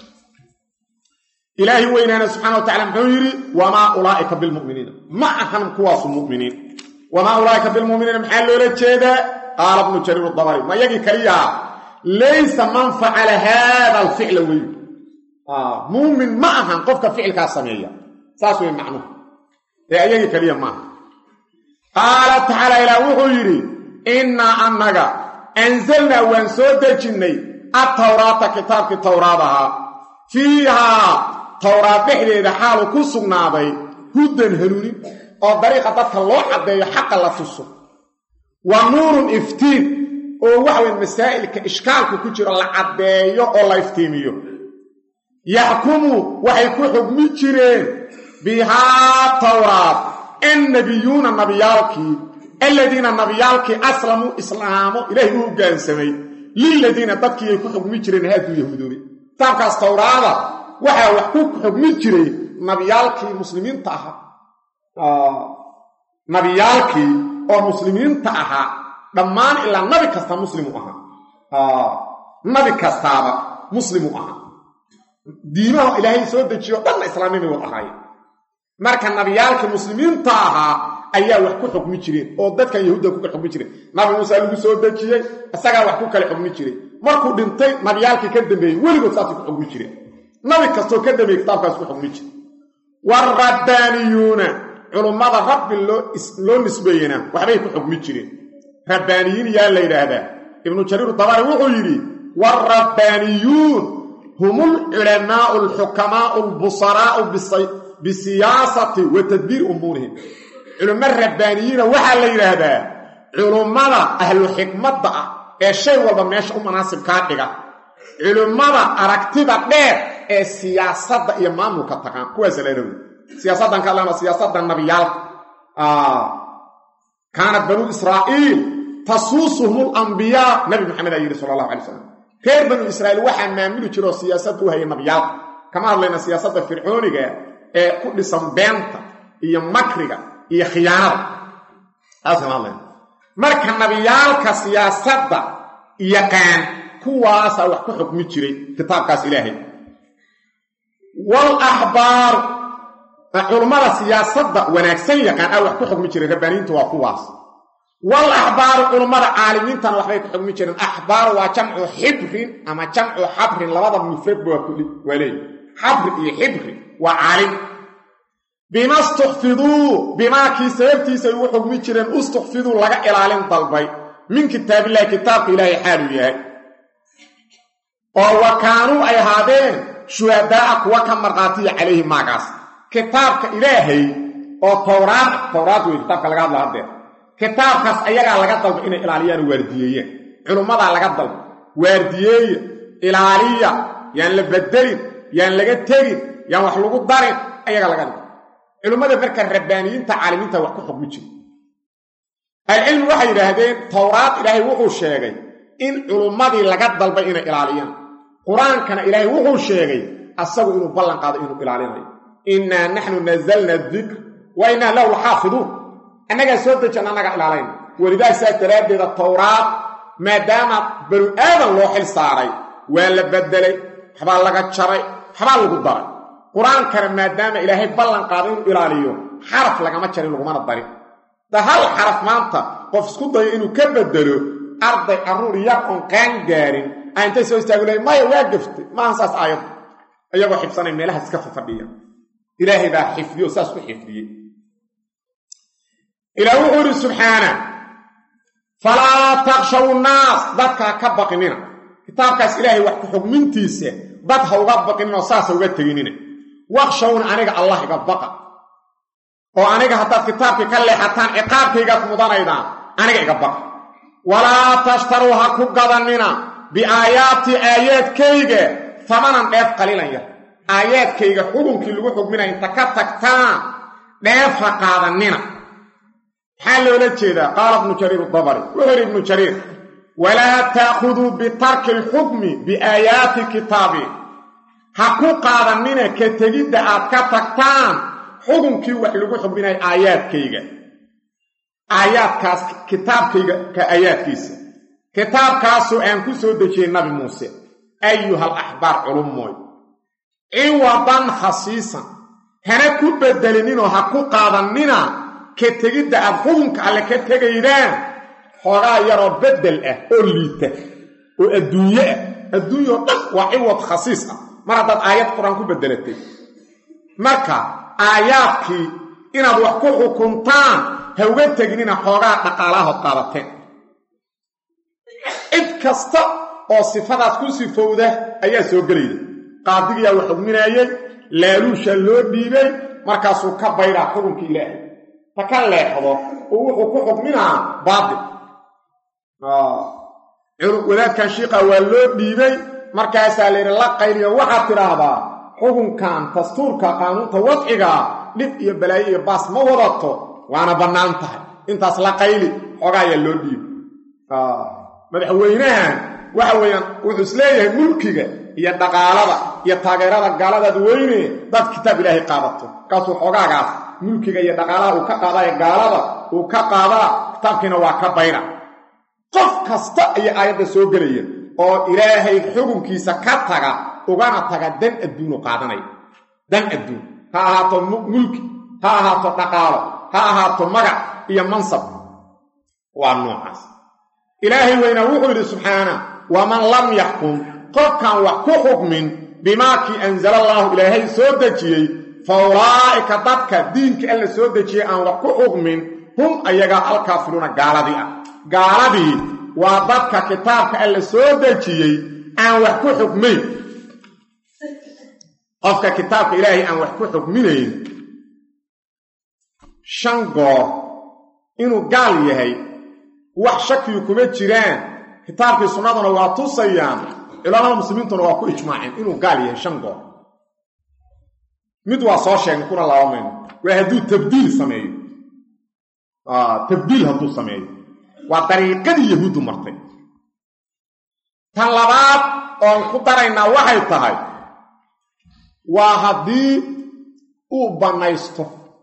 S1: ilaahi weynaana subhanahu wa ta'ala wuxuu yiri wama ulaa'ika bil mu'miniina ma ahan kuwaas mu'miniin wama ulaa'ika bil mu'miniina maxaa loola jeeda qaala ibn jarir ad-dabari ma yagi kaliya laysa man fa'ala hadha al-fi'l muumin ma ahan qofka ficilkaas sameeya saas way macnuhu ee ayaga kaliya maaha qaala tacaala ilaa wuxuu yidhi innaa annaga anzalnaa waan soo dejinnay attawraata kitaabkii tawraad ahaa fiihaa tawraad dhexdeeda xaalu ku sugnaaday hudan hanuunin oo dariiqa dadka loo caddeeyo xaqa la tuso wa nuurun iftiin oo waxweyn masaa'ilka ishkaalku ku jiro la caddeeyo oo la iftiimiyo yaxkumu waxay ku xugmi jireen bihaa tawraad annabiyuuna nabiyaalkii aladiina nabiyaalkii aslamuu islaamo ilaahay u hoggaansamay liladiina dadkii ay ku xugmi jireen haaduu yahuudoobay kitaabkaas tawraada waxaa wax ku xugmi jiray nabiyaalkii muslimiinta ahaa nabiyaalkii oo muslimiinta ahaa dhammaan ilaa nabi kasta muslimu ahaa nabi kastaaba muslimu ahaa diimaha ilaahay soo dejiyo dhanna islaamnimay wad ahaayeen marka nabiyaalkii muslimiinta ahaa ayaa wax ku xukmi jireen oo dadkan yahuudda ku kala xukmi jireen nabi muuse lagu soo dejiyey isagaa wax ku kala xukmi jiray markuu dhintay nabiyaalkii ka dambeeyey weligood saasay ku xukmi jireen nabi kastoo ka dambeeyey kitaabkaas ku xukmi jiray warabbaaniyuuna culummada rabbi loo nisbeeyena waxbay ku xukmi jireen rabbaaniyiin yaa la yidhaahdaa ibnu jariir dabari wuxuu yidhi warabbaaniyuun hum alculamaa'u alxukamaa'u albusaraa'u bisiyaasati wa tadbiiri umuurihim culummo rabbaaniyiina waxaa la yidhaahdaa culummada ahlu xikmadda ah ee shay walba meesha u manaasib kaa dhiga culummada aragtida dheer ee siyaasadda iyo maamulka taqaan kuwaasa la yidhahdo siyaasaddan ka hadlana siyaasadda nabiyaalka kaanat banuu israa'iil tasuusuhum alambiyaa nabi maxamed aa yidhi sala allahu alay wasalam reer banuu israa'iil waxaa maamuli jiroo siyaasadda u hayay nabiyaalka kama hadlayna siyaasadda fircooniga ee ku dhisan beenta iyo makriga iyo khiyaanada taas kama hadlayna marka nabiyaalka siyaasadda yaqaan kuwaasaa wax ku xukmi jiray kitaabkaas ilaahay wal axbaar culummada siyaasadda wanaagsan yaqaan wax ku xukmi jiray rabbaaniyiinta waa kuwaas wal axbaaru culummada caalimiintana waxbay ku xukmi jireen axbaar waa jamcu xibrin ama jamcu xabrin labada mufradba waa leeyi xabri iyo xibri waa caalim bima istuxfiduu bimaakii sababtiisay ugu xukmi jireen istuxfiduu laga ilaalin dalbay min kitaabillahi kitaabka ilaahay xaaluu yahay oo wa kaanuu ay ahaadeen shuhadaa'a kuwa ka markhaatiya calayhi maagaas kitaabka ilaahay oo tawraad wey kitaabka laga hadla haddeer kitaabkaas ayagaa laga dalba inay ilaaliyaan oo waardiyeeyeen culummadaa laga dalba waardiyeeye ilaaliya yaan la bedelin yaan laga tegin yaan wax lagu darin ayagaa laga dalba culummada marka rabbaaniyiinta caalimiinta wax ku xukmi jira alcilmi waxay yidhaahdeen tawraad ilaahay wuxuu sheegay in culummadii laga dalbay inay ilaaliyaan qur-aankana ilaahay wuxuu sheegay asagu inuu ballan qaado inuu ilaalinayo innaa naxnu nazalna dikr wa innaa lahu laxaafiduun annagaa soo dejan annaga ilaalayna welidaas saas daraaddeeda tawraad maadaama banu aadan loo xil saaray waa la bedelay waxbaa laga jaray waxbaa lagu daray qur-aankana maadaama ilaahay ballan qaado inuu ilaaliyo xaraf lagama jarin lagumana darin da hal xaraf maanta qof isku dayo inuu ka bedelo arday carruur yar oon qaan gaarin aa intay soo istaagu lehay maya waa gaftay maaha saas aayadda iyagoo xifsanay meelaha iska fafadhiya ilaahay baa xifdiye oo saas ku xifdiyey ilaah wuxuu yidhi subxaana falaa takshaw naas dadkaa ka baqinina kitaabkaas ilaahay wax ku xugmintiisa dad ha uga baqinina oo saasa uga teginina waqshawna aniga allah iga baqa oo aniga haddaad kitaabkii ka leexataan ciqaabkaygaad mudanaydaan aniga iga baqa walaa tashtaruu ha ku gadanina biaayaati aayaadkayga tamanan dheef qaliilan yar aayaadkayga xukunkii lagu xugminaya inta ka tagtaan dheef ha qaadanina maxaa loola jeedaa qaala ibnu jariir adabari wuxuu yidhi ibnu jariir walaa ta'khuduu bitarki alxukmi biaayaati kitaabi ha ku qaadanina ka tegidda aad ka tagtaan xukunkii wax lagu xugminaya aayaadkayga aayaadkaas kitaabkayga ka aayaadkiisa kitaabkaasoo aan ku soo dejiyey nabi muuse ayuhal axbaar culummooy ciwadan khasiisan hana ku bedelininoo ha ku qaadannina ka tegidda aad xukunka alle ka tegaydaan xoogaa yaroo beddel ah oo liita oo adduunye ah adduunyoo dhan waa ciwad khasiis ah haddad aayad qur'aan ku bedelatay marka aayaadkii inaad wax ku xukuntaan ha uga teginina xoogaa dhaqaalahood qaadateen cid kasta oo sifadaas ku sifowda ayaa soo gelayda qaadigiyaa wax xugminaayey laaluusha loo dhiibay markaasuu ka bayraa xukunka ilaahay ta ka leexdo oo wuxuu ku xukminaa baatil wadaadkan shiiqa waa loo dhiibay markaasaa layidhi la qayliyo waxaad tidhaahdaa xukunkan dastuurka qaanuunta wadcigaa dhib iyo balaayo iyo baas ma wadato waana bannaan tahay intaas la qayli xoogaa ayaa loo dhiibay madaxweynahan waxa weeyaan wuxuu isleeyahay mulkiga iyo dhaqaalada iyo taageerada gaaladaad weyne dad kitaab ilaahay qaadato kaasuu xoogaagaas mulkiga iyo dhaqaalaha uu ka qaadaayo gaalada uu ka qaadaa kitaabkiina waa ka bayra qof kasta ayay aayadda soo gelaya oo ilaahay xukunkiisa ka taga ugana taga dan adduunu qaadanaya dan adduun ha ahaato mulki ha ahaato dhaqaalo ha ahaato magac iyo mansab waa noocaas ilaahay weyna wuxuu yidhi subxaana waman lam yaxkum qofkaan wax ku xukmin bimaakii anzala allaahu ilaahay soo dejiyey fa ulaa'ika dadka diinka alla soo dejiyey aan wax ku xukmin hum ayagaa alkaafiruuna gaaladii ah gaaladii waa dadka kitaabka alla soo dejiyey aan wax ku xukmayn qofka kitaabka ilaahay aan wax ku xukminayn 5 goor inuu gaal yahay wax shakiyu kuma jiraan kitaabkii sunnaduna waa tusayaan culamada muslimiintuna waa ku ijmaaceen inuu gaal yahay 5 goor mid waa soo sheegay kuna laabamayno waa hadduu tabdiil sameeyo tabdiil hadduu sameeyo waa dariiqadii yahuuddu martay tan labaad oon ku daraynaa waxay tahay waa haddii uu bannaysto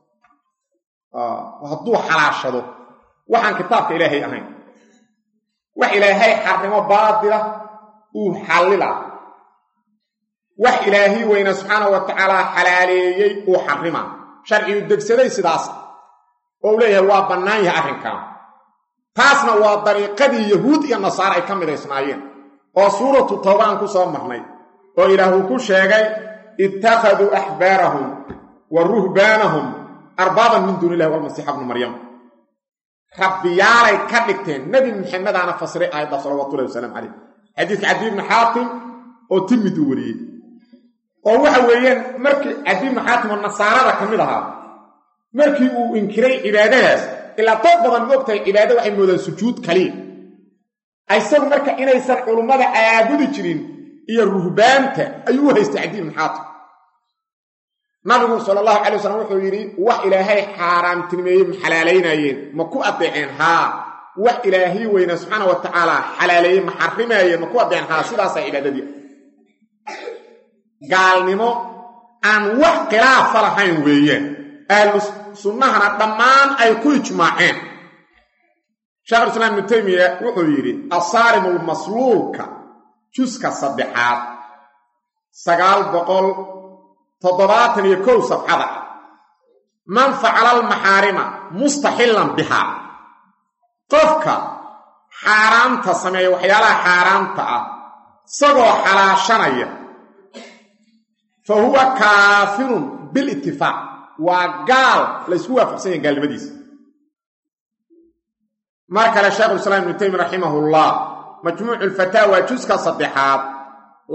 S1: hadduu xalaashado waxaan kitaabka ilaahay ahayn wax ilaahay xarrimo baadila uu xallila wax ilaahay weyna subxaanahu wa tacaala xalaaleeyey uu xarrima sharcigu degsaday sidaas oo leeyahay waa bannaan yahay arrinkan taasna waa dariiqadii yahuud iyo nasaara ay ka midaysnaayeen oo suuratu tawbaan ku soo marnay oo ilaahu ku sheegay ittakhaduu axbaarahum wa ruhbaanahum arbaaban min duuni illahi walmasiixa bnu maryam rabbiyaalay ka dhigteen nebi maxamedana fasiray aayadda salawaatullahi wasalaamu calayh xadiidka cadi ibni xaatim oo timid uu wariyey oo waxa weeyaan markii cadi ibni xaatim oo nasaarada ka mid ahaa markii uu inkiray cibaadadaas ilaa dad badan moogtahay cibaado waxay moodaan sujuud kaliya isagu marka inaysan culummada caabudi jirin iyo ruhbaanta ayuu haystay cadi ibni xaatim nabigu sala allahu calay wasalam wuxuu yidhi wax ilaahay xaaraamtinimeeyey ma xalaalaynayeen ma ku adeeceen haa wax ilaahay weyna subxaana wa tacaala xalaaleeyey ma xarimaayeen ma ku adeeceen haa sidaasaa cibaadadii gaalnimo aan wax khilaafa lahayn weeyaan ahlu sunnahana dhammaan ay ku ijmaaceen sheekhulislaam ibnu taymiya wuxuu yidhi asaarimulmasluulka juska 3 971 safxada man facala almaxaarima mustaxillan bihaa qofka xaaraamta sameeya waxyaalaha xaaraamta ah isagoo xalaashanaya fa huwa kaafirun bilitifaaq waa gaal laysku waafaqsan yahay gaalnimadiisa mar kale sheekhulislaam ibnu taymiya raximahullah majmuucu alfataawa juska 3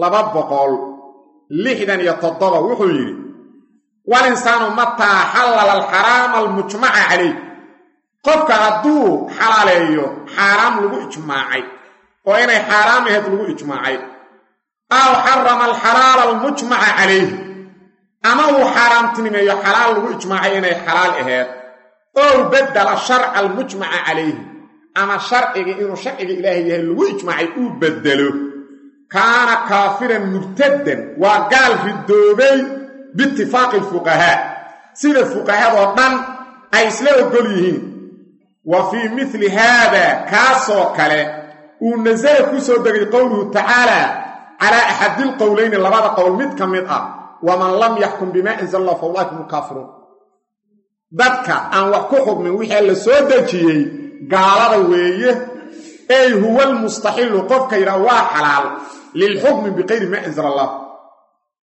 S1: 267 wuxuu yidhi walinsaanu mataa xallala alxaraama almujmaca calayh qofka hadduu xalaaleeyo xaaraam lagu ijmaacay oo inay xaaraam ahayd lagu ijmaacay aw xarama alxalaala almujmaca calayhi ama uu xaaraamtinimeeyo xalaal lagu ijmaacay inay xalaal ahayd ow bedela sharca almujmaca calayhi ama sharciga inuu sharciga ilaahay yahay lagu ijmaacay uu bedelo kaana kaafiran murtaddan waa gaal ridoobay biitifaaqi alfuqahaa sida fuqahadoo dhan ay isla ogol yihiin wa fii mili haada kaasoo kale uu nasala ku soo degay qowluhu tacaala calaa axadilqowlayni 2 qowl mid ka mid ah waman lam yaxkum bimaa anzala allah fa ulaa'ika hum alkaafiruun dadka aan wax ku xukmin wixii alla soo dejiyey gaalada weeye ey huwa almustaxillu qofka yidhaa waa xalaal lilxukmi biqayri maa anzala allah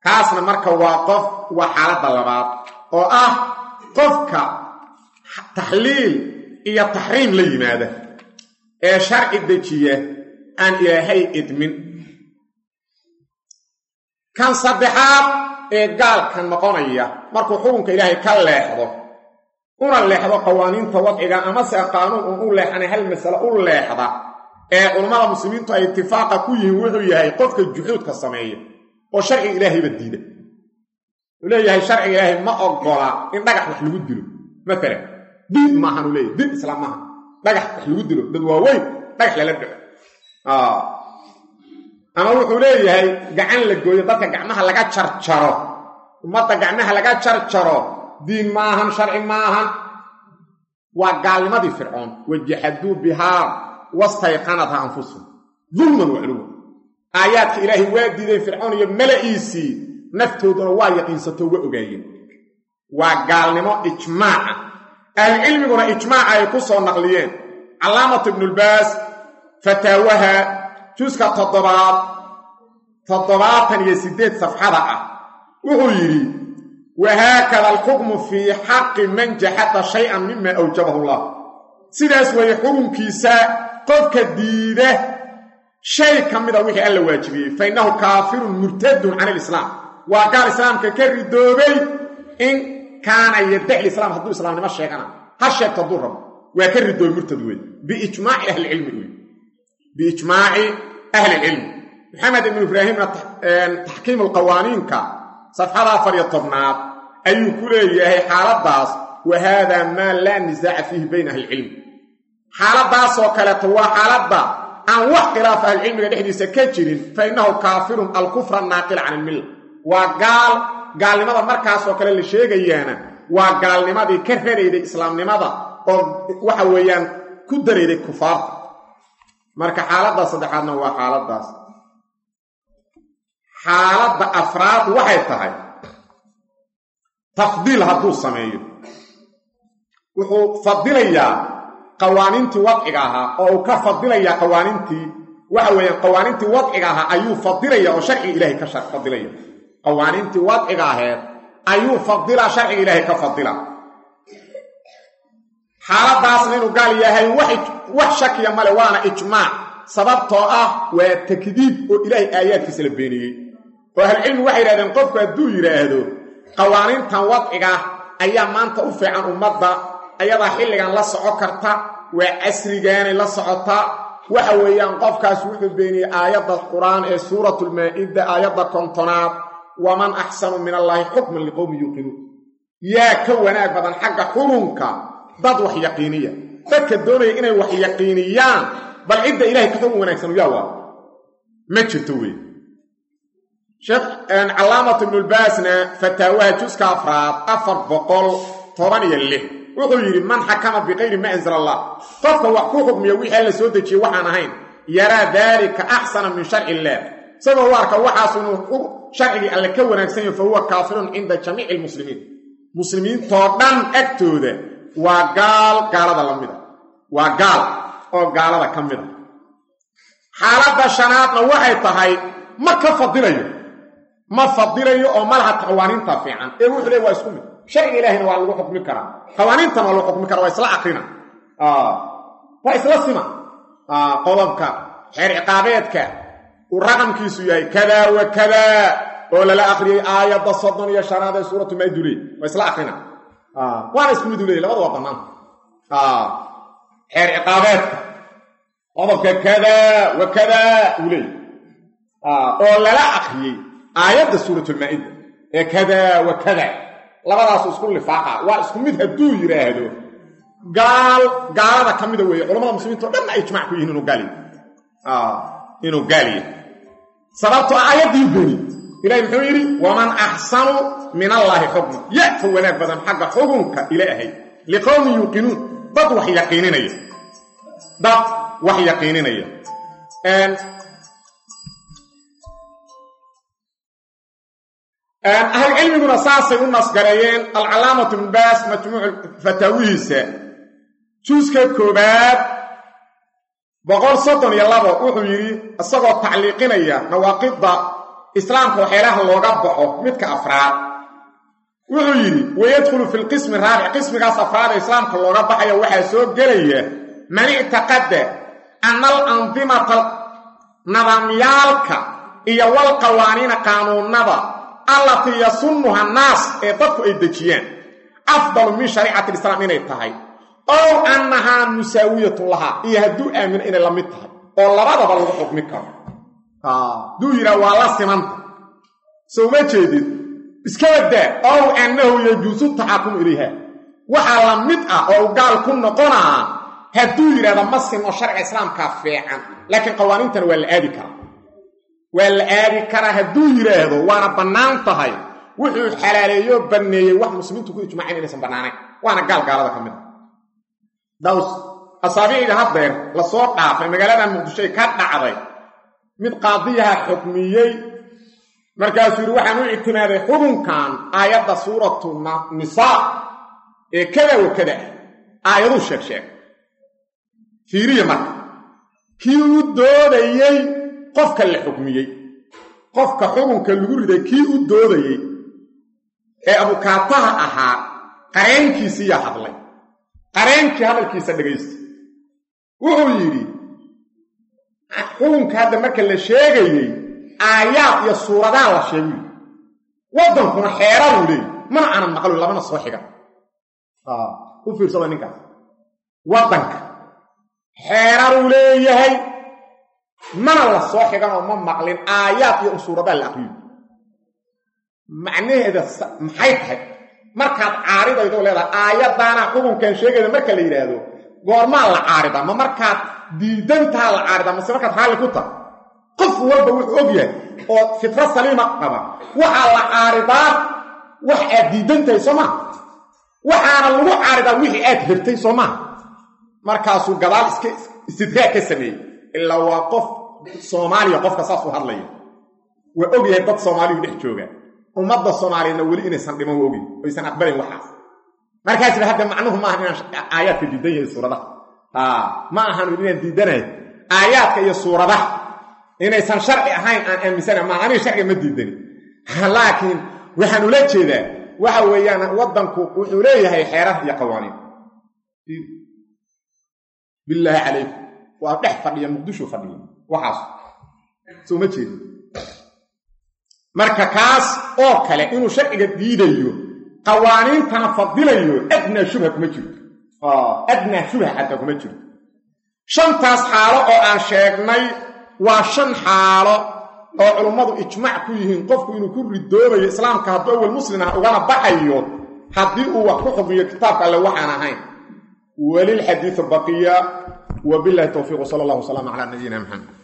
S1: kaasna marka waa qof waa xaaladda labaad oo ah qofka taxliil iyo taxriim la yimaada ee sharci dejiya aan ilaahay idmin kan saddexaad ee gaalka noqonaya markuu xukunka ilaahay ka leexdo una leexdo qawaaniinta wadciga ama se qaanuun u leexana hal mas'ala u leexda ee culimada muslimiintu ay ittifaaqa ku yihiin wuxuu yahay qofka juxuudka sameeya oo sharciga ilaahayba diida uu leeyahay sharciga ilaahay ma ogola in dhagax wax lagu dilo maalan diin maahan uu leeyahay diin islaam maaha dhagax wax lagu dilo dad waaweyn dhagax lala dhaco ama wuxuu leeyahay gacan la gooyo dadka gacmaha laga jarjaro ummadda gacmaha laga jarjaro diin maahan sharci maahan waa gaalnimadii fircoon wajahaduu bihaa wastayqanatha anfusuhum dulman wa culuwan aayaadka ilaahay waa diiday fircoon iyo mala'iisii naftooduna waa yaqiinsato uga ogaayeen waa gaalnimo ijmaaca ahlucilmiguna ijmaaca ay ku soo naqliyeen calaamatu ibnulbaas fataawaha juska 78 safxada ah wuxuu yidhi wahaakada alxukmu fii xaqi man jaxada shay-an mima awjabahu llah sidaas weeye xukunkiisa qofka diida shay ka mida wixii alla waajibiyey fa innahu kaafirun murtadun can alislaam waa gaal islaamka ka ridoobay in kaana yaddaci lislaam hadduu islaamnimo sheegana ha sheegto hadduu rabo waa ka ridoobay murtad wey biijmaaci ahlicilmi wey biijmaaci ahlicilmi maxamed ibnu ibraahimna taxkiim alqawaaniinka safxada 14 ayuu ku leeyahay xaaladaas wa haadaa maa laa nisaaca fiihi bayna ahlicilmi xaaladaasoo kaleeto waa xaaladda aan wax khilaaf ahlicilmiga dhexdiisa ka jirin fa innahu kaafirun alkufra naaqila can ilmilla waa gaalnimada markaasoo kale la sheegayaana waa gaalnimadii ka rarayday islaamnimada oo waxa weeyaan ku darayday kufaarta marka xaaladda saddexaadna waa xaaladaas xaaladda afraad waxay tahay tafdiil hadduu sameeyo wuxuu fadilayaa qawaaniintii wadciga ahaa oo uu ka fadilayaa qawaaniintii waxa weeyaan qawaaniintii wadciga ahaa ayuu fadilaya oo sharciga ilaahay ka fadilaya qawaaniintii wadciga aheed ayuu fadilaa sharciga ilaahay ka fadila xaaladaasna inuu gaal yahay wax shakiya male waana ijmaac sababtoo ah waa takdiib oo ilaahay aayaadkiisa la beeniyey oo ahlucilmi waxay yidhahdeen qofku hadduu yidhaahdo qawaaniintan wadciga ayaa maanta u fiican ummadda ayadaa xilligan la soco karta waa casrigaanay la socotaa waxa weeyaan qofkaas wuxuu beeniyey aayadda qur-aan ee suuratulmaa-ida aayadda 50 waman axsanu min allaahi xukman liqowmi yuuqinuun yaa ka wanaag badan xagga xukunka dad wax yaqiiniya dadka doonaya inay wax yaqiiniyaan bal cidda ilahay ka xukun wanaagsan yaa waa ma jirto wey sheekh calaamatu ibnulbaasna fataawaha juska 416 wuxuu yidhi man xakama biqayri ma anzala allah qofka wax ku xukmiya wixii alla soo dejiyey waxaan ahayn yaraa daalika axsana min sharci illaah isagoo u arka waxaas inuu sharcigii alle ka wanaagsan yahay fa huwa kaafirun cinda jamiici lmuslimiin muslimiintoo dhan agtooda waa gaal gaalada la mida waa gaal oo gaalada ka mida xaaladda shanaadna waxay tahay ma ka fadilayo ma fadilayo oo malaha qawaaniinta fiican ee wuxuu leeyahay waa isku mid sharciga ilaahina waa lagu xukmi karaa qawaaniintana waa lagu xukmi karaa waa isla aqrina waa isla sima qodobka xeer ciqaabeedka uu raqamkiisu yahay kada wa kada oo lala aqriyay aayadda 35 ee suuratu mayduley waa isla aqrina waana isku mid u leeyahay labada waa bannaan xeer ciqaabeedka qodobka kada wa kada uu leeyahay oo lala aqriyay aayadda suuratulmaa-ida ee kada wa kada labadaas isku lifaaqa waa isku mid hadduu yiraahdo gaalada ka mida weeye culamada muslimiinta oo dhan ay ijmaac ku yihiin inuu gaaliyo sababtoo aayaddii beni ilaahay muxuu yidhi waman axsanu min allaahi xukma yaa ka wanaag badan xagga xukunka ilaahay liqowmin yuuqinuun dad wax yaqiininaya ahlucilmiguna saasay u nasgareeyeen alcalaamatu ibn baas majmuuc fataawihiisa juuska 132 wuxuu yidhi isagoo tacliiqinaya nawaaqidda islaamka waxyaalaha looga baxo midka afraad wuxuu yidhi wayadkhulu fi lqismi raabic qismigaas afraad ee islaamka looga baxaya waxaa soo gelaya man ictaqada ana alandimata nidaamyaalka iyo walqawaaniina qaanuunada allatii yasunnuha annaas ee dadku ay dejiyaan afdalu min shariicati lislaam inay tahay ow annahaa musaawiyatun lahaa iyo hadduu aamino inay la mid tahay oo labadaba lagu xukmi karo hadduu yidhaha waa la simanta soo ma jeedid iska wadaa ow annahu yajuusu taxaakumu ilayha waxaa la mid ah oo gaal ku noqonaa hadduu yidhahda ma sinno sharciga islaamkaa fiican laakiin qawaaniintana waa la aadi karaa waa la aadi karaa hadduu yidhaahdo waana bannaan tahay wuxuu xalaaleeyo banneeyey wax muslimiintu ku ijmaaceen inaysan bannaanayn waana gaalada ka mid a daws asaabiicda haddeer la soo dhaafay magaalada muqdishoy ka dhacday mid qaadiyaha xukmiyey markaasuu yidhi waxaan u ictimaaday xukunkan aayadda suuratu nisaa ee kada wa kada aayaduu sheeg fiiriya marka kii u doodayey qofka la xukmiyey qofka xukunka lagu riday kii u doodayey ee abukaataha ahaa qareenkiisiiyaa hadlay qareenkii hadalkiisa dhegaysta wuxuu yidhi xukunka hadda marka la sheegayey aayaad iyo suuradaa la sheegay waddankuna xeeraduu leeyay mana aanan maqlin labana soo xiga u fiirsada ninkaas waddanka xeeraduu leeyahay mana la soo xiganoo ma maqlin aayaad iyo suuradaa la aqriyo macnaheeda maxay tahay markaad caaridaydo leedahay aayaddaana xukunkan sheegayda marka la yidhaahdo goormaa la caaridaa ma markaad diidantaa la caaridaa mase markaad raalli ku tahay qof walba wuxuu og yahay oo fitra saliima qaba waxaa la caaridaa wax aad diidantahay soo maha waxaana lagu caaridaa wixii aad rabtay soo maha markaasuu gadaal iska istidraag ka sameeyey ilaa waa qof soomaaliya qofka saasuu hadlaya waa og yahay dad soomaaliyu dhex jooga ummadda soomaaliyadna weli inaysan dhiman waa ogyahay oo aysan aqbalin waxaas markaas yidhi hadda macnuhu maaha inaan aayaadka diidan yahay suuradaha ma ahan inaan diidanayo aayaadka iyo suuradaha inaysan sharci ahayn aan aaminsana maaha aniga sharciga ma diidani laakiin waxaan ula jeedaa waxa weeyaan waddanku wuxuu leeyahay xeerar iyo qawaaniin bilaahi calaykum waa dhex fadhiya muqdisho fadhiya waxaas soo ma jeedin marka kaas oo kale inuu sharciga diidayo qawaaniintana fadilayo adnaa shubha kuma jirto adnaa shubha xataa kuma jirto shantaas xaalo oo aan sheegnay waa shan xaalo oo culummadu ijmaac ku yihiin qofku inuu ku ridoobayo islaamka hadduu awal muslim ah ugana baxayo haddii uu wax ku xukmiyo kitaabka alle waxaan ahayn walilxadiidu baqiya wabillahi towfiiq wsala allahu wasalaamu calaa nabiyina maxamed